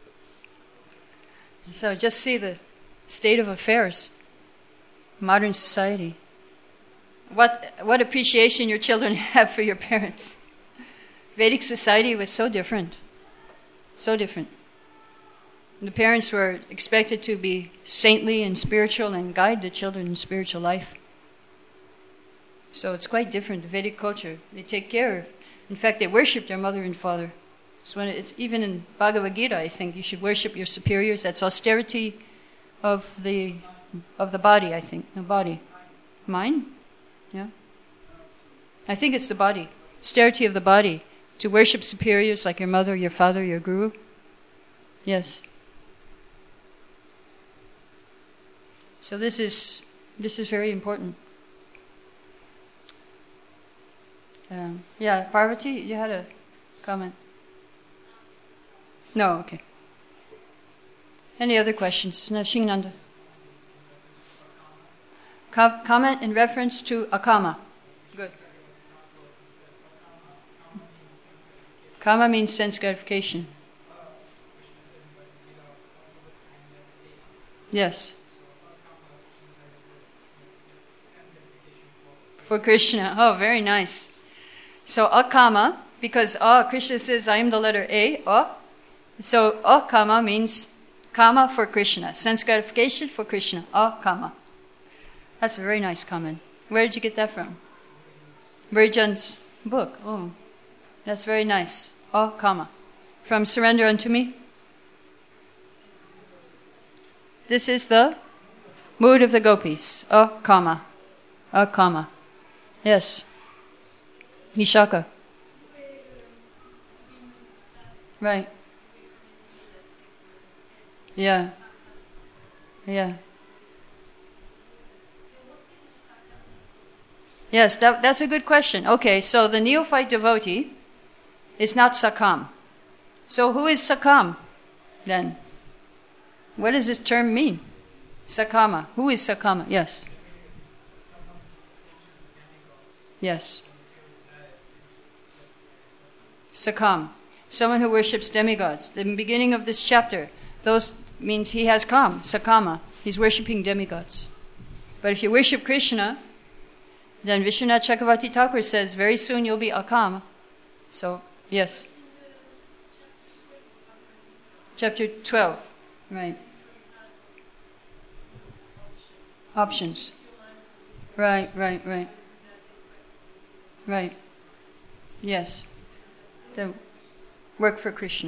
So just see the state of affairs. Modern society. What appreciation your children have for your parents. Vedic society was so different. So different. The parents were expected to be saintly and spiritual and guide the children in spiritual life. So it's quite different, the Vedic culture. They take care of, in fact, they worship their mother and father. So when it's even in Bhagavad Gita, I think you should worship your superiors. That's austerity of the body, I think. The body. Mind? Yeah. I think it's the body. Austerity of the body. To worship superiors like your mother, your father, your guru. Yes. So this is very important. Yeah, Parvati, you had a comment? No, okay. Any other questions? No, Shingnanda. Comment in reference to akama. Good. Kama means sense gratification. Yes. For Krishna. Oh, very nice. So akama, because Krishna says I am the letter A, so akama means kama for Krishna, sense gratification for Krishna, akama. That's a very nice comment. Where did you get that from? Burijan's book. Oh, that's very nice. Akama. From Surrender Unto Me. This is the mood of the gopis. Akama. Akama. Yes. Vishaka. Right. Yeah. Yeah. Yes, that's a good question. Okay, so the neophyte devotee is not sakam. So who is sakam then? What does this term mean? Sakama. Who is sakama? Yes. Yes. Sakam. Someone who worships demigods. The beginning of this chapter, those means he has kam, sakama. He's worshipping demigods. But if you worship Krishna, then Vishwanath Chakravarti Thakur says, very soon you'll be akam. So, yes. Chapter 12, right. Options. Right. Right. Yes. Then work for Krishna.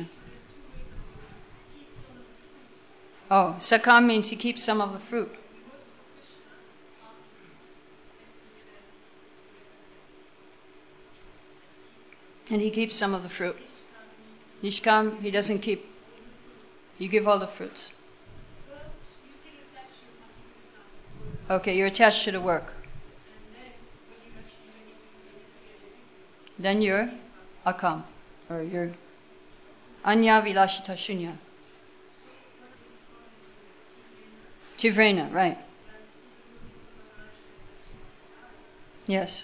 Oh, sakam means he keeps some of the fruit. And he keeps some of the fruit. Nishkam, he doesn't keep. You give all the fruits. Okay, you're attached to the work. Then you're akam, or you're anya vilashita shunya. Tivrena, right. Yes.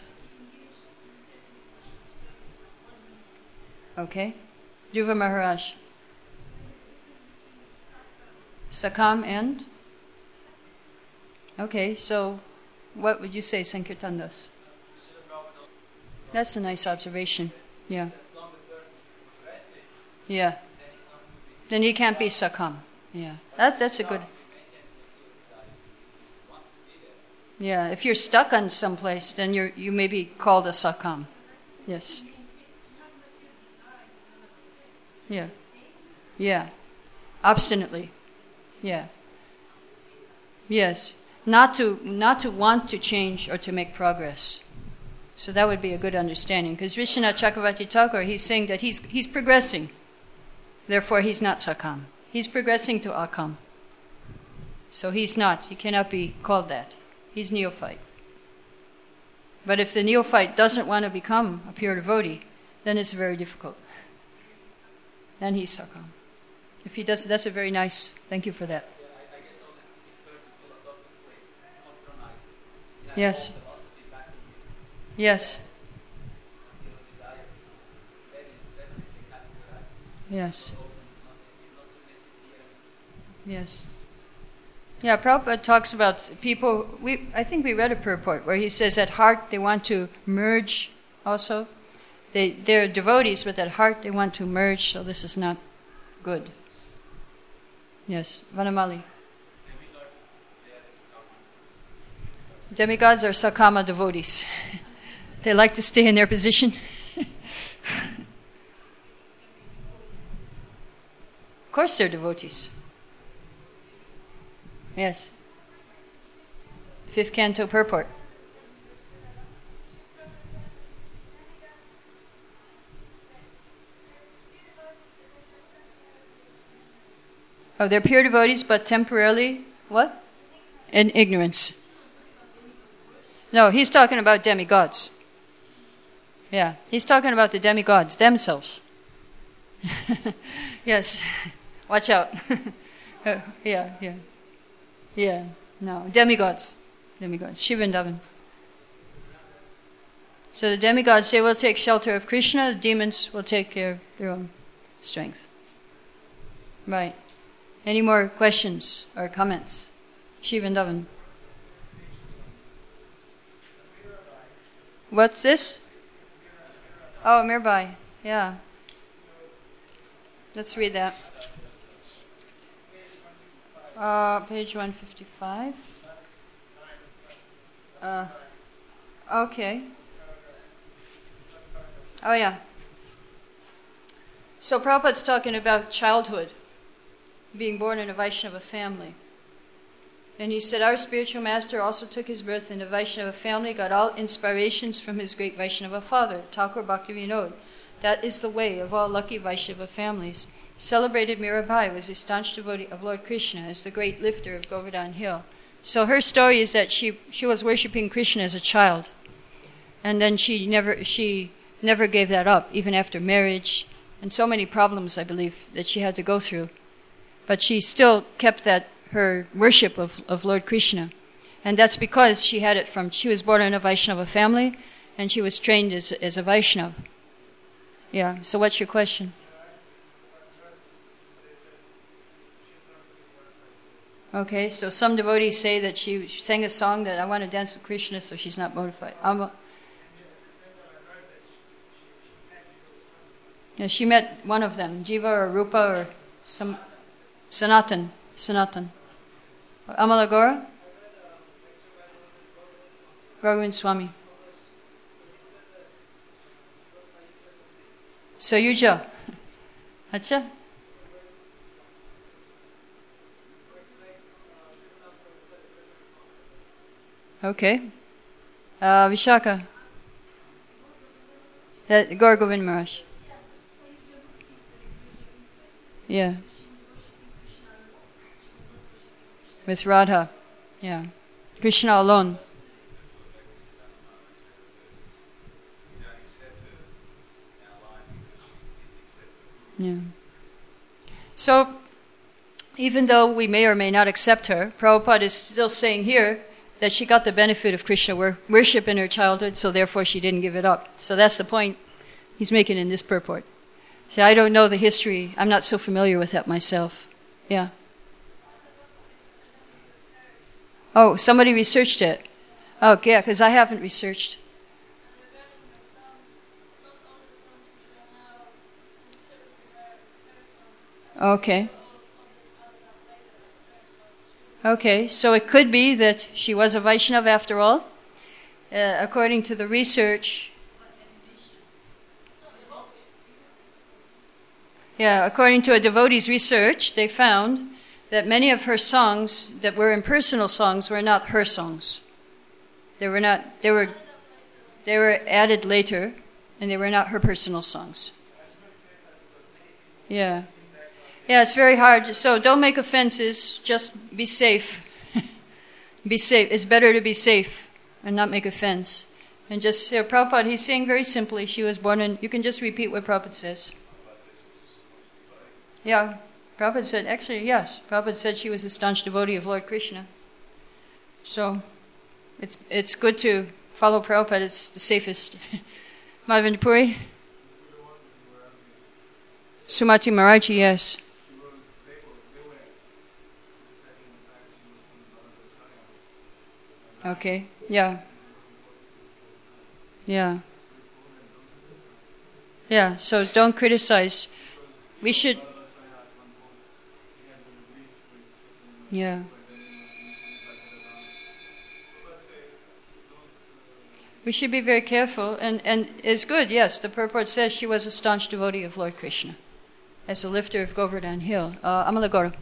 Okay. Dhruva Maharaj. Sakam and? Okay, so what would you say, Sankirtan Das? That's a nice observation. Yeah. Yeah. Then he can't be Sakam. Yeah. That's a good. Yeah, if you're stuck on someplace, then you may be called a Sakam. Yes. Yeah. Yeah. Obstinately. Yeah. Yes. Not to want to change or to make progress. So that would be a good understanding. Because Vishwanath Chakravarti Thakur, he's saying that he's progressing. Therefore he's not Sakam. He's progressing to Akam. So he cannot be called that. He's neophyte. But if the neophyte doesn't want to become a pure devotee, then it's very difficult. Then he's Sakam. If he does, that's a very nice, thank you for that. I guess also it's first philosophically compromises. Yes. Yes. Yes. Yes. Yeah, Prabhupada talks about people, I think we read a purport where he says at heart they want to merge also. They're devotees, but at heart they want to merge, so this is not good. Yes, Vanamali. Demigods are Sakama devotees. They like to stay in their position. Of course they're devotees. Yes. 5th Canto purport. Oh, they're pure devotees, but temporarily, what? In ignorance. No, he's talking about demigods. Yeah, he's talking about the demigods themselves. Yes, watch out. Yeah. No, demigods, Shiva and Davan. So the demigods say, we'll take shelter of Krishna, the demons will take care of their own strength. Right. Any more questions or comments? Shiva and Davan. What's this? Oh, Mirbai. Yeah. Let's read that. Page 155. Okay. Oh, yeah. So Prabhupada's talking about childhood, being born in a Vaishnava family. And he said, our spiritual master also took his birth in a Vaishnava family, got all inspirations from his great Vaishnava father, Thakur Bhaktivinoda. That is the way of all lucky Vaishnava families. Celebrated Mirabai was a staunch devotee of Lord Krishna as the great lifter of Govardhan Hill. So her story is that she was worshipping Krishna as a child. And then she never gave that up, even after marriage, and so many problems, I believe, that she had to go through. But she still kept her worship of Lord Krishna. And that's because she was born in a Vaishnava family, and she was trained as a Vaishnava. Yeah, so what's your question? Okay, so some devotees say that she sang a song that I want to dance with Krishna, so she's not modified. Yeah, she met one of them, Jiva or Rupa or some Sanatan. Amalagora? Govind Swami. Sayuja. Acha? Okay. Vishaka. Gaur Govind Maharaj. Yeah. With Radha. Yeah. Krishna alone. Yeah. So, even though we may or may not accept her, Prabhupada is still saying here that she got the benefit of Krishna worship in her childhood, so therefore she didn't give it up. So that's the point he's making in this purport. See, I don't know the history. I'm not so familiar with that myself. Yeah. Oh, somebody researched it. Oh, yeah, because I haven't researched. Okay. Okay, so it could be that she was a Vaishnava after all. According to the research. Yeah, according to a devotee's research, they found that many of her songs that were impersonal songs were not her songs. They were added later, and they were not her personal songs. Yeah. Yeah, it's very hard. So don't make offenses. Just be safe. Be safe. It's better to be safe and not make offense. And just, Prabhupada, he's saying very simply, she was born in, you can just repeat what Prabhupada says. Yeah, Prabhupada said, actually, yes. Prabhupada said she was a staunch devotee of Lord Krishna. So it's good to follow Prabhupada. It's the safest. Madhavendra Puri? Sumati Maharaji, yes. Okay, yeah. Yeah. Yeah, so don't criticize. We should... Yeah. We should be very careful, and it's good, yes, the purport says she was a staunch devotee of Lord Krishna, as a lifter of Govardhan Hill. Amalagora.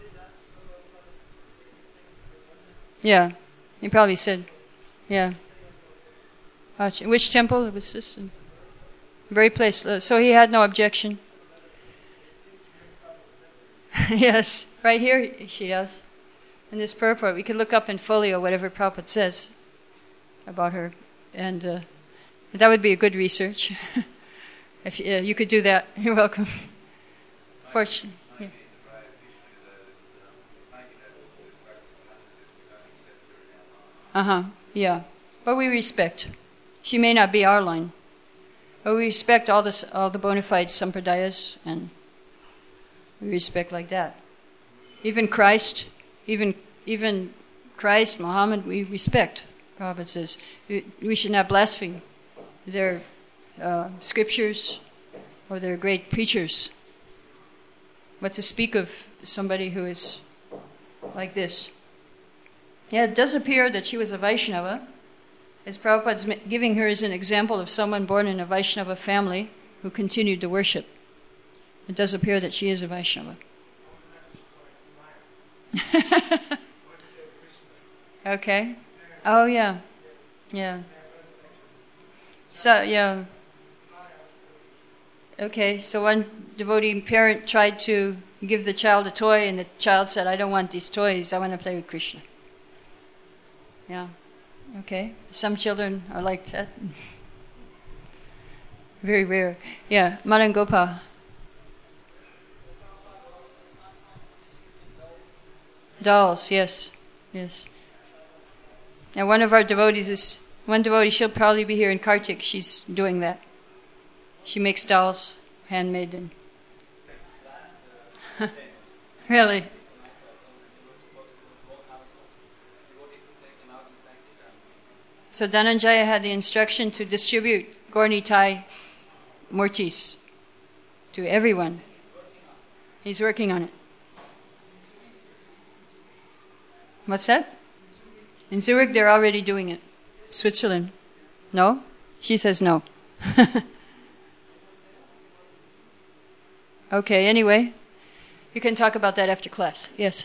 Yeah, he probably said, yeah. Which temple was this? Very place. So he had no objection. Yes, right here she does. In this purport, we could look up in folio whatever Prabhupada says about her, and that would be a good research. If you could do that, you're welcome. Fortunately. Yeah. Yeah. But we respect. She may not be our line, but we respect all the bona fide sampradayas, and we respect like that. Even Christ, Muhammad, we respect. Prabhupada says we should not blaspheme their scriptures or their great preachers. But to speak of somebody who is like this. Yeah, it does appear that she was a Vaishnava, as Prabhupada's giving her as an example of someone born in a Vaishnava family who continued to worship. It does appear that she is a Vaishnava. Okay. Oh, yeah. Yeah. So, yeah. Okay, so one devotee parent tried to give the child a toy, and the child said, I don't want these toys, I want to play with Krishna. Yeah. Okay. Some children are like that. Very rare. Yeah. Madan Gopal. Dolls, yes. Yes. Now one of our devotees one devotee, she'll probably be here in Kartik, she's doing that. She makes dolls, handmade. And really? So Dhananjaya had the instruction to distribute Gaur Nitai murtis to everyone. He's working on it. What's that? In Zurich, they're already doing it. Switzerland. No? She says no. Okay, anyway. You can talk about that after class. Yes.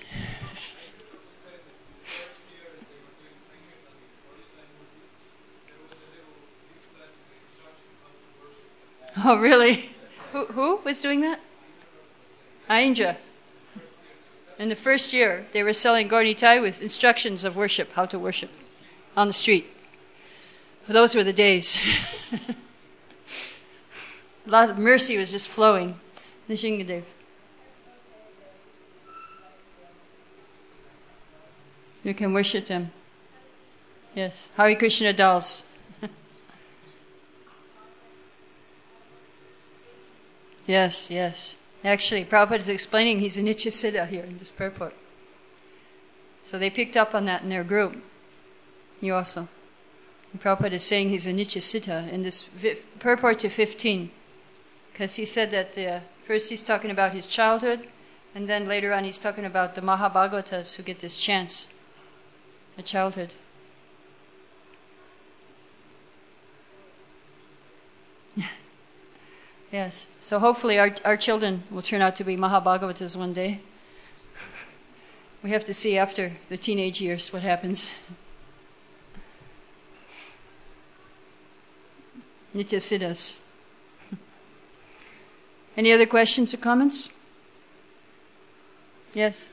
Oh, really? Who was doing that? Ainja. In the first year, they were selling Gaur Nitai with instructions of worship, how to worship, on the street. Those were the days. A lot of mercy was just flowing. Nishingadev. You can worship them. Yes. Hare Krishna dolls. Yes, yes. Actually, Prabhupada is explaining he's a Nityasiddha here in this purport. So they picked up on that in their group. You also. And Prabhupada is saying he's a Nityasiddha in this purport to 15. Because he said that first he's talking about his childhood, and then later on he's talking about the Mahabhagavatas who get this chance at childhood. Yes. So hopefully our children will turn out to be Mahabhagavatas one day. We have to see after the teenage years what happens. Nityasiddhas. Any other questions or comments? Yes.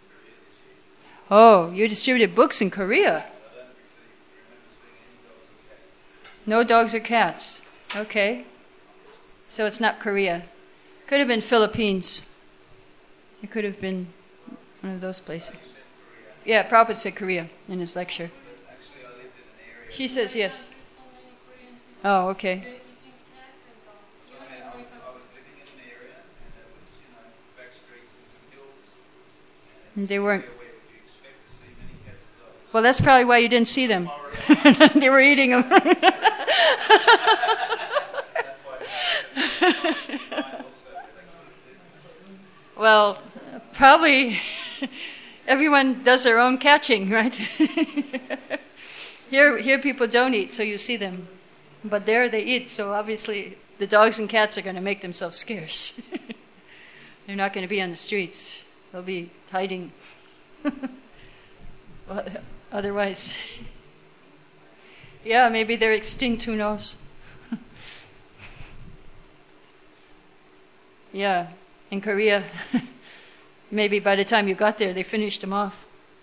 Oh, you distributed books in Korea. No dogs or cats. Okay. So it's not Korea. Could have been Philippines. It could have been one of those places. Yeah, Prabhupada said Korea in his lecture. She says yes. Oh, okay. And they weren't. Well, that's probably why you didn't see them. They were eating them. Well, probably everyone does their own catching, right? Here people don't eat, so you see them. But there they eat, so obviously the dogs and cats are going to make themselves scarce. They're not going to be on the streets. They'll be hiding. Well, otherwise, yeah, maybe they're extinct, who knows? Yeah, in Korea, maybe by the time you got there, they finished them off.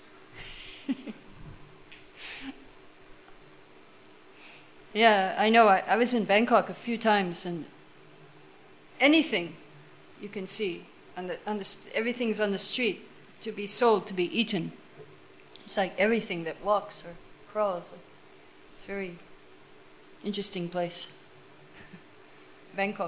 Yeah, I know. I was in Bangkok a few times, and anything you can see everything's on the street to be sold, to be eaten. It's like everything that walks or crawls. It's a very interesting place. Bangkok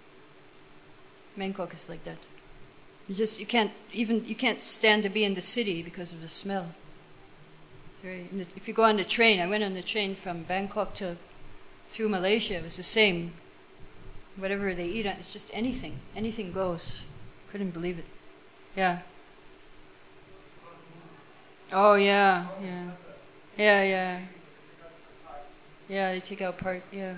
is like that. You can't stand to be in the city because of the smell. If you go on the train, I went on the train from Bangkok through Malaysia. It was the same. Whatever they eat, it's just anything goes. Couldn't believe it. Yeah. Oh yeah. Yeah, they take out part. Yeah.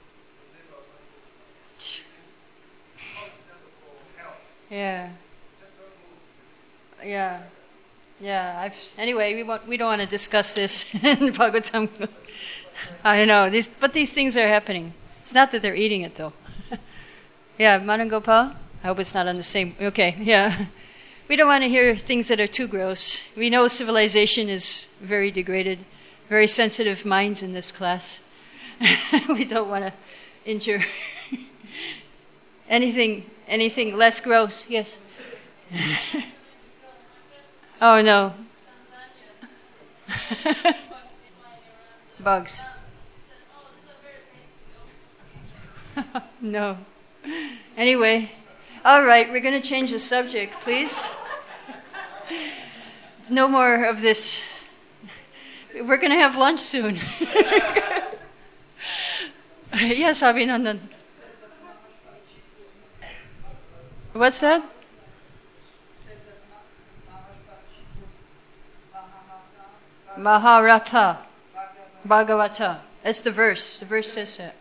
Yeah. Anyway, we don't want to discuss this in Bhagavatam. I know but these things are happening. It's not that they're eating it though. Yeah, Madan Gopal. I hope it's not on the same. Okay, yeah. We don't want to hear things that are too gross. We know civilization is very degraded, very sensitive minds in this class. We don't want to injure anything less gross. Yes. Oh no. Bugs. No. Anyway, all right, we're going to change the subject, please. No more of this We're going to have lunch soon. Yes, Abhinandan. What's that? Maharatha. Bhagavata. That's the verse. The verse says that.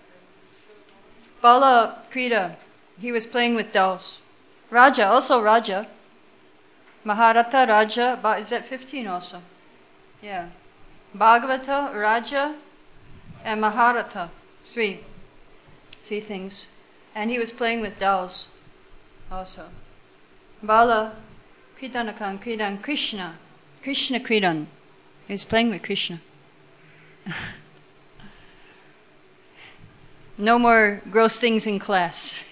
Bala Krita. He was playing with dolls. Raja. Also Raja. Maharatha, Raja. Is that 15 also? Yeah. Bhagavata, Raja, and Maharatha. Three things. And he was playing with dolls also. Bala Kridanakan Kridan Krishna. Krishna Kridan. He was playing with Krishna. No more gross things in class.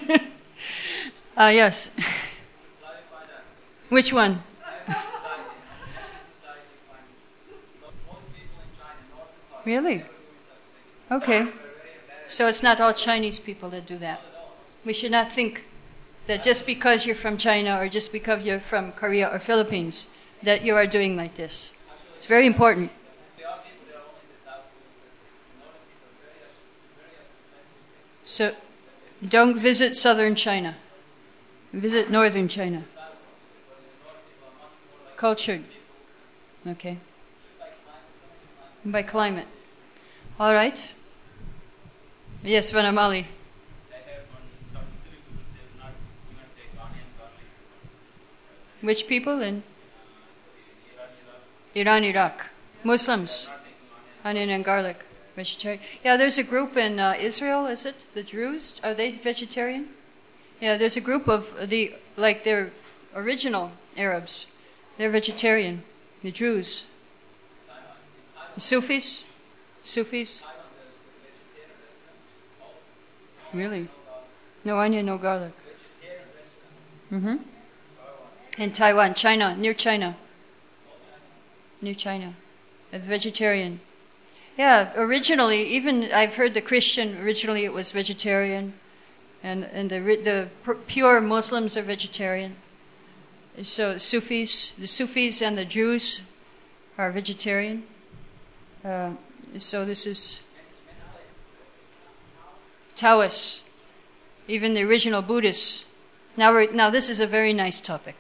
Yes. Which one? Really? Okay. So it's not all Chinese people that do that. We should not think that just because you're from China or just because you're from Korea or Philippines that you are doing like this. It's very important. So don't visit southern China. Visit northern China. Cultured. Okay. By climate. All right. Yes, Vanamali. Which people in Iran, Iraq? Muslims. Onion and garlic. Vegetarian. Yeah, there's a group in Israel, is it? The Druze? Are they vegetarian? Yeah, there's a group of they're original Arabs. They're vegetarian. The Druze. The Sufis? Really? No onion, no garlic. Mm-hmm. In Taiwan, China, near China. A vegetarian. Yeah, originally, even I've heard the Christian, originally it was vegetarian. And the pure Muslims are vegetarian. So the Sufis and the Jews are vegetarian. So this is Taoists, even the original Buddhists. Now this is a very nice topic.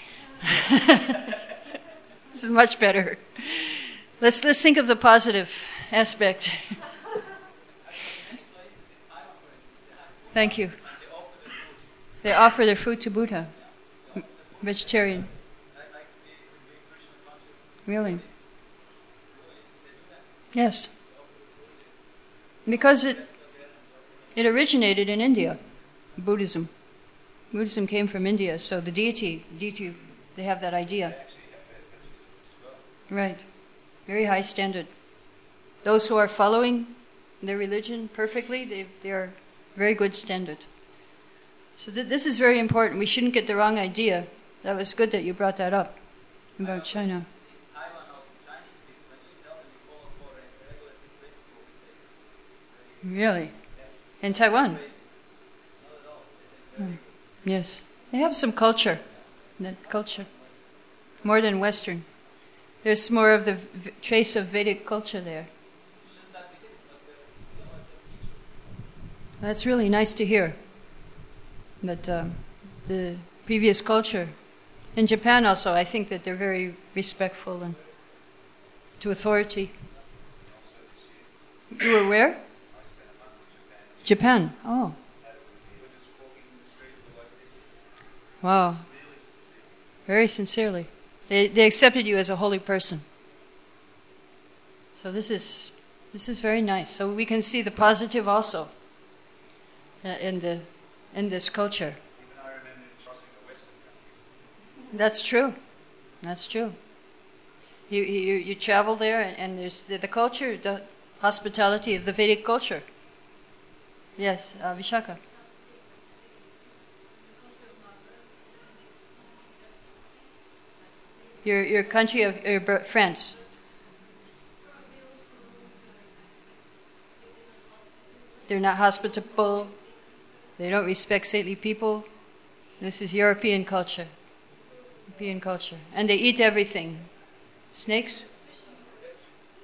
This is much better. Let's think of the positive aspect. Thank you. They offer their food to Buddha. Vegetarian. Really? Yes. Because it originated in India, Buddhism. Buddhism came from India, so the deity, they have that idea. Right. Very high standard. Those who are following their religion perfectly, they are very good standard. So this is very important. We shouldn't get the wrong idea. That was good that you brought that up about China. Really? In Taiwan? Yes. They have some culture. More than Western. There's more of the trace of Vedic culture there. That's really nice to hear. But the previous culture. In Japan also, I think that they're very respectful and to authority. You were where? Japan. Oh. Wow. Very sincerely. They accepted you as a holy person. So this is very nice. So we can see the positive also in this culture. That's true. That's true. You travel there and there's the culture, the hospitality of the Vedic culture. Yes, Vishaka. Your country of your France. They're not hospitable. They don't respect saintly people. This is European culture. And they eat everything. Snakes?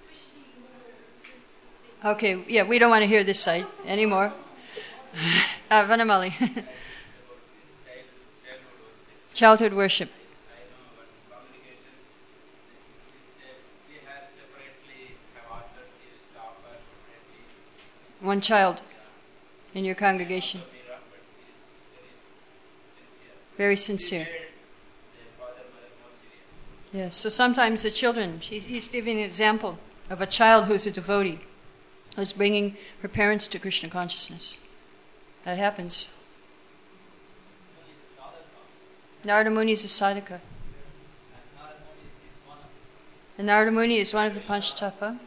Okay, yeah, we don't want to hear this side anymore. Vanamali. Childhood worship. I know about communication. She has separately have orders. She used to offer separately. One child in your congregation. Mira, but she is very sincere. Very sincere. She made the father mother more serious. Yes, so sometimes the children, he's giving an example of a child who's a devotee, who's bringing her parents to Krishna consciousness. That happens. Narada Muni is a sadhaka. And Narada Muni is one of the Panchatattva.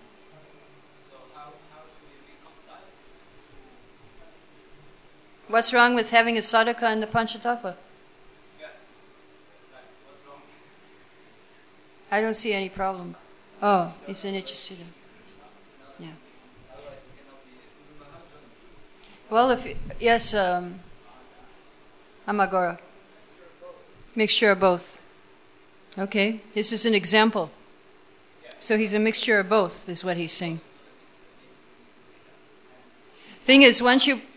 What's wrong with having a sadhaka and the Panchatattva? I don't see any problem. Oh, he's a Nityasiddha. Yeah. Well, yes, Amagora. Mixture of both. Okay, this is an example. So he's a mixture of both, is what he's saying. Thing is, once you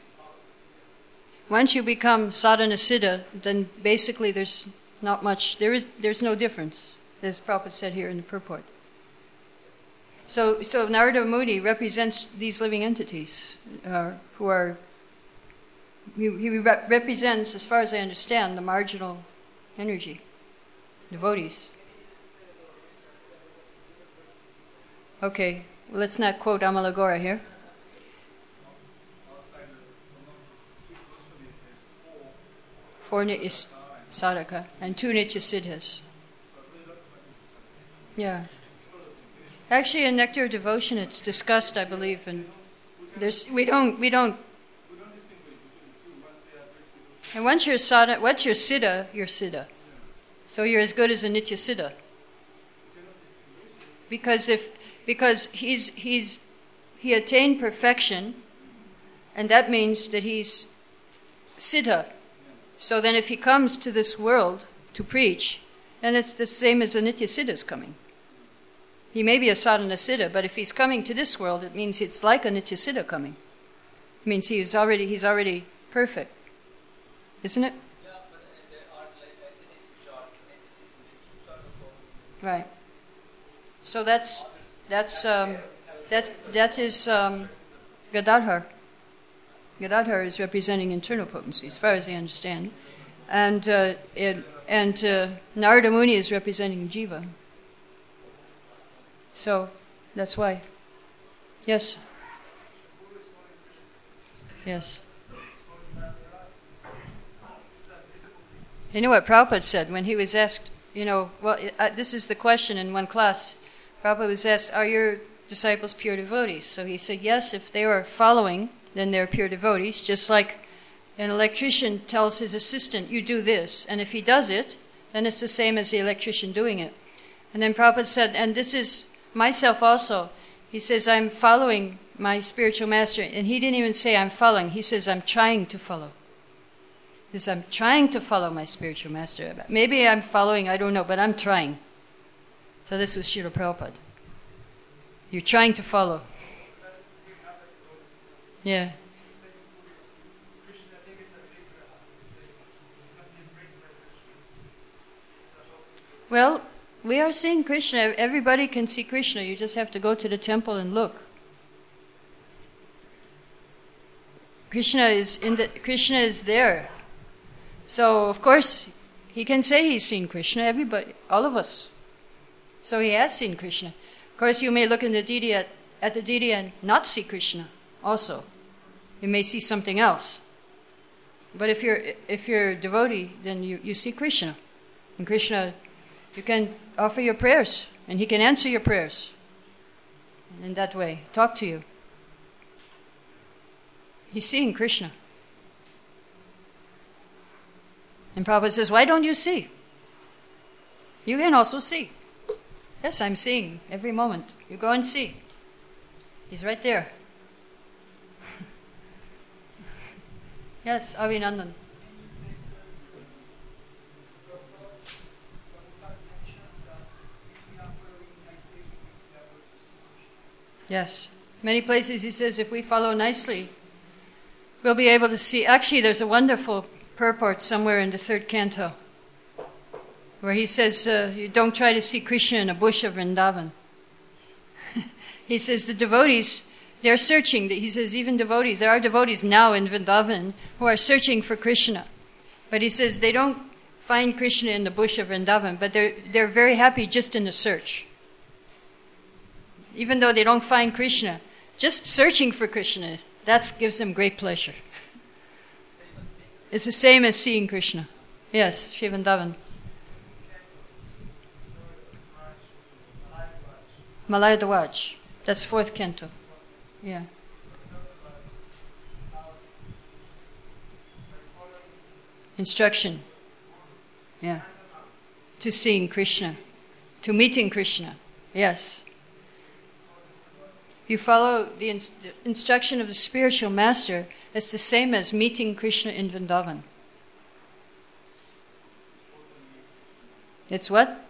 become sadhana siddha, then basically there's not much. There's no difference, as Prabhupada said here in the purport. So Narada Muni represents these living entities who are. He represents, as far as I understand, the marginal energy, devotees. Okay, well, let's not quote Amalagora here. Four Nitya Sadhaka and 2 Nitya Siddhas. Yeah. Actually, in Nectar of Devotion, it's discussed, I believe, and we don't. And once you're siddha, you're siddha. So you're as good as a Nitya Siddha. Because he attained perfection, and that means that he's siddha. So then if he comes to this world to preach, then it's the same as a Nitya Siddha's coming. He may be a sadhana siddha, but if he's coming to this world, it means it's like a Nitya Siddha coming. It means he's already perfect. Isn't it? Yeah, but there are like entities which are entities with different forms. Right. So that is Gadadhar. Gadadhar is representing internal potency, as far as I understand, and Narada Muni is representing Jiva. So that's why. Yes. Yes. You know what Prabhupada said when he was asked, this is the question in one class. Prabhupada was asked, are your disciples pure devotees? So he said, yes, if they are following, then they're pure devotees. Just like an electrician tells his assistant, you do this. And if he does it, then it's the same as the electrician doing it. And then Prabhupada said, and this is myself also. He says, I'm following my spiritual master. And he didn't even say I'm following. He says, I'm trying to follow. He says, I'm trying to follow my spiritual master. Maybe I'm following, I don't know, but I'm trying. So this was Srila Prabhupada. You're trying to follow. Yeah. Well, we are seeing Krishna. Everybody can see Krishna. You just have to go to the temple and look. Krishna is there. So, of course, he can say he's seen Krishna, everybody, all of us. So he has seen Krishna. Of course, you may look in the Didi at the Didi and not see Krishna also. You may see something else. But if you're a devotee, then you see Krishna. And Krishna, you can offer your prayers, and he can answer your prayers. And in that way, talk to you. He's seeing Krishna. And Prabhupada says, why don't you see? You can also see. Yes, I'm seeing every moment. You go and see. He's right there. Yes, Avinandan. Yes, Many places he says if we follow nicely, we'll be able to see. Actually, there's a wonderful purport somewhere in the third canto where he says, you don't try to see Krishna in a bush of Vrindavan. He says the devotees, they're searching. He says even devotees, there are devotees now in Vrindavan who are searching for Krishna. But he says they don't find Krishna in the bush of Vrindavan, but they're very happy just in the search. Even though they don't find Krishna, just searching for Krishna, that gives them great pleasure. It's the same as seeing Krishna. Yes, Sri Vrindavan. Malaya Dwaj. That's fourth canto. Yeah. Instruction. Yeah. To seeing Krishna. To meeting Krishna. Yes. If you follow the instruction of the spiritual master, it's the same as meeting Krishna in Vrindavan. It's what?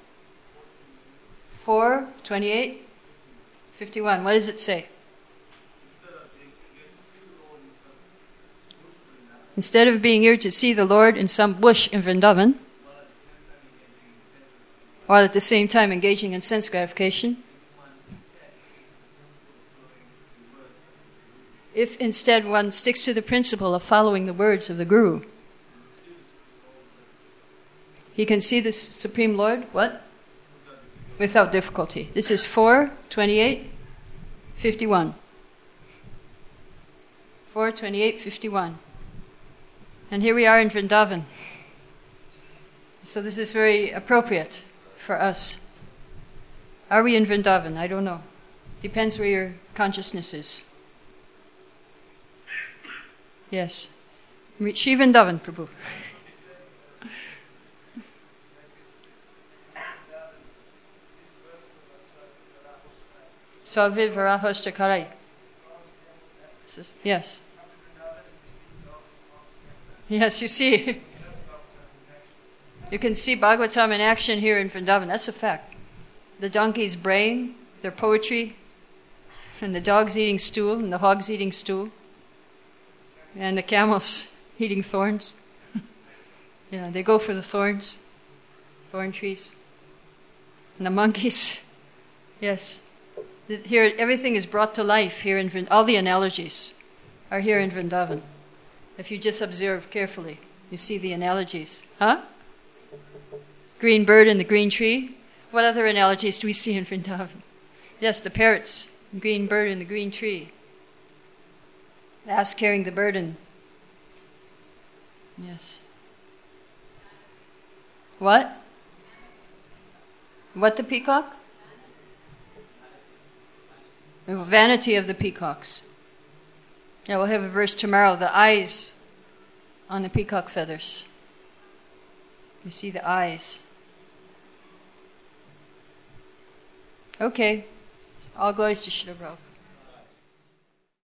4, 28, 51. What does it say? Instead of being here to see the Lord in some bush in Vrindavan, while at the same time engaging in sense gratification, if instead one sticks to the principle of following the words of the Guru, he can see the Supreme Lord, what? Without difficulty. This is 4, 28, 51. 4, 28, 51. And here we are in Vrindavan. So this is very appropriate for us. Are we in Vrindavan? I don't know. Depends where your consciousness is. Yes. Shri Vrindavan, Prabhu. Salve Varahosta Karai. Yes. Yes, you see. You can see Bhagavatam in action here in Vrindavan. That's a fact. The donkeys braying, their poetry, and the dogs eating stool, and the hogs eating stool, and the camels eating thorns. Yeah, they go for the thorns, thorn trees. And the monkeys, yes. Here, everything is brought to life here in Vrindavan. All the analogies are here in Vrindavan. If you just observe carefully, you see the analogies. Huh? Green bird and the green tree. What other analogies do we see in Vrindavan? Yes, the parrots, the green bird and the green tree. The ass carrying the burden. Yes. What? What the peacock? The vanity of the peacocks. Yeah, we'll have a verse tomorrow. The eyes on the peacock feathers. You see the eyes. Okay. All glories to Srila Prabhupada.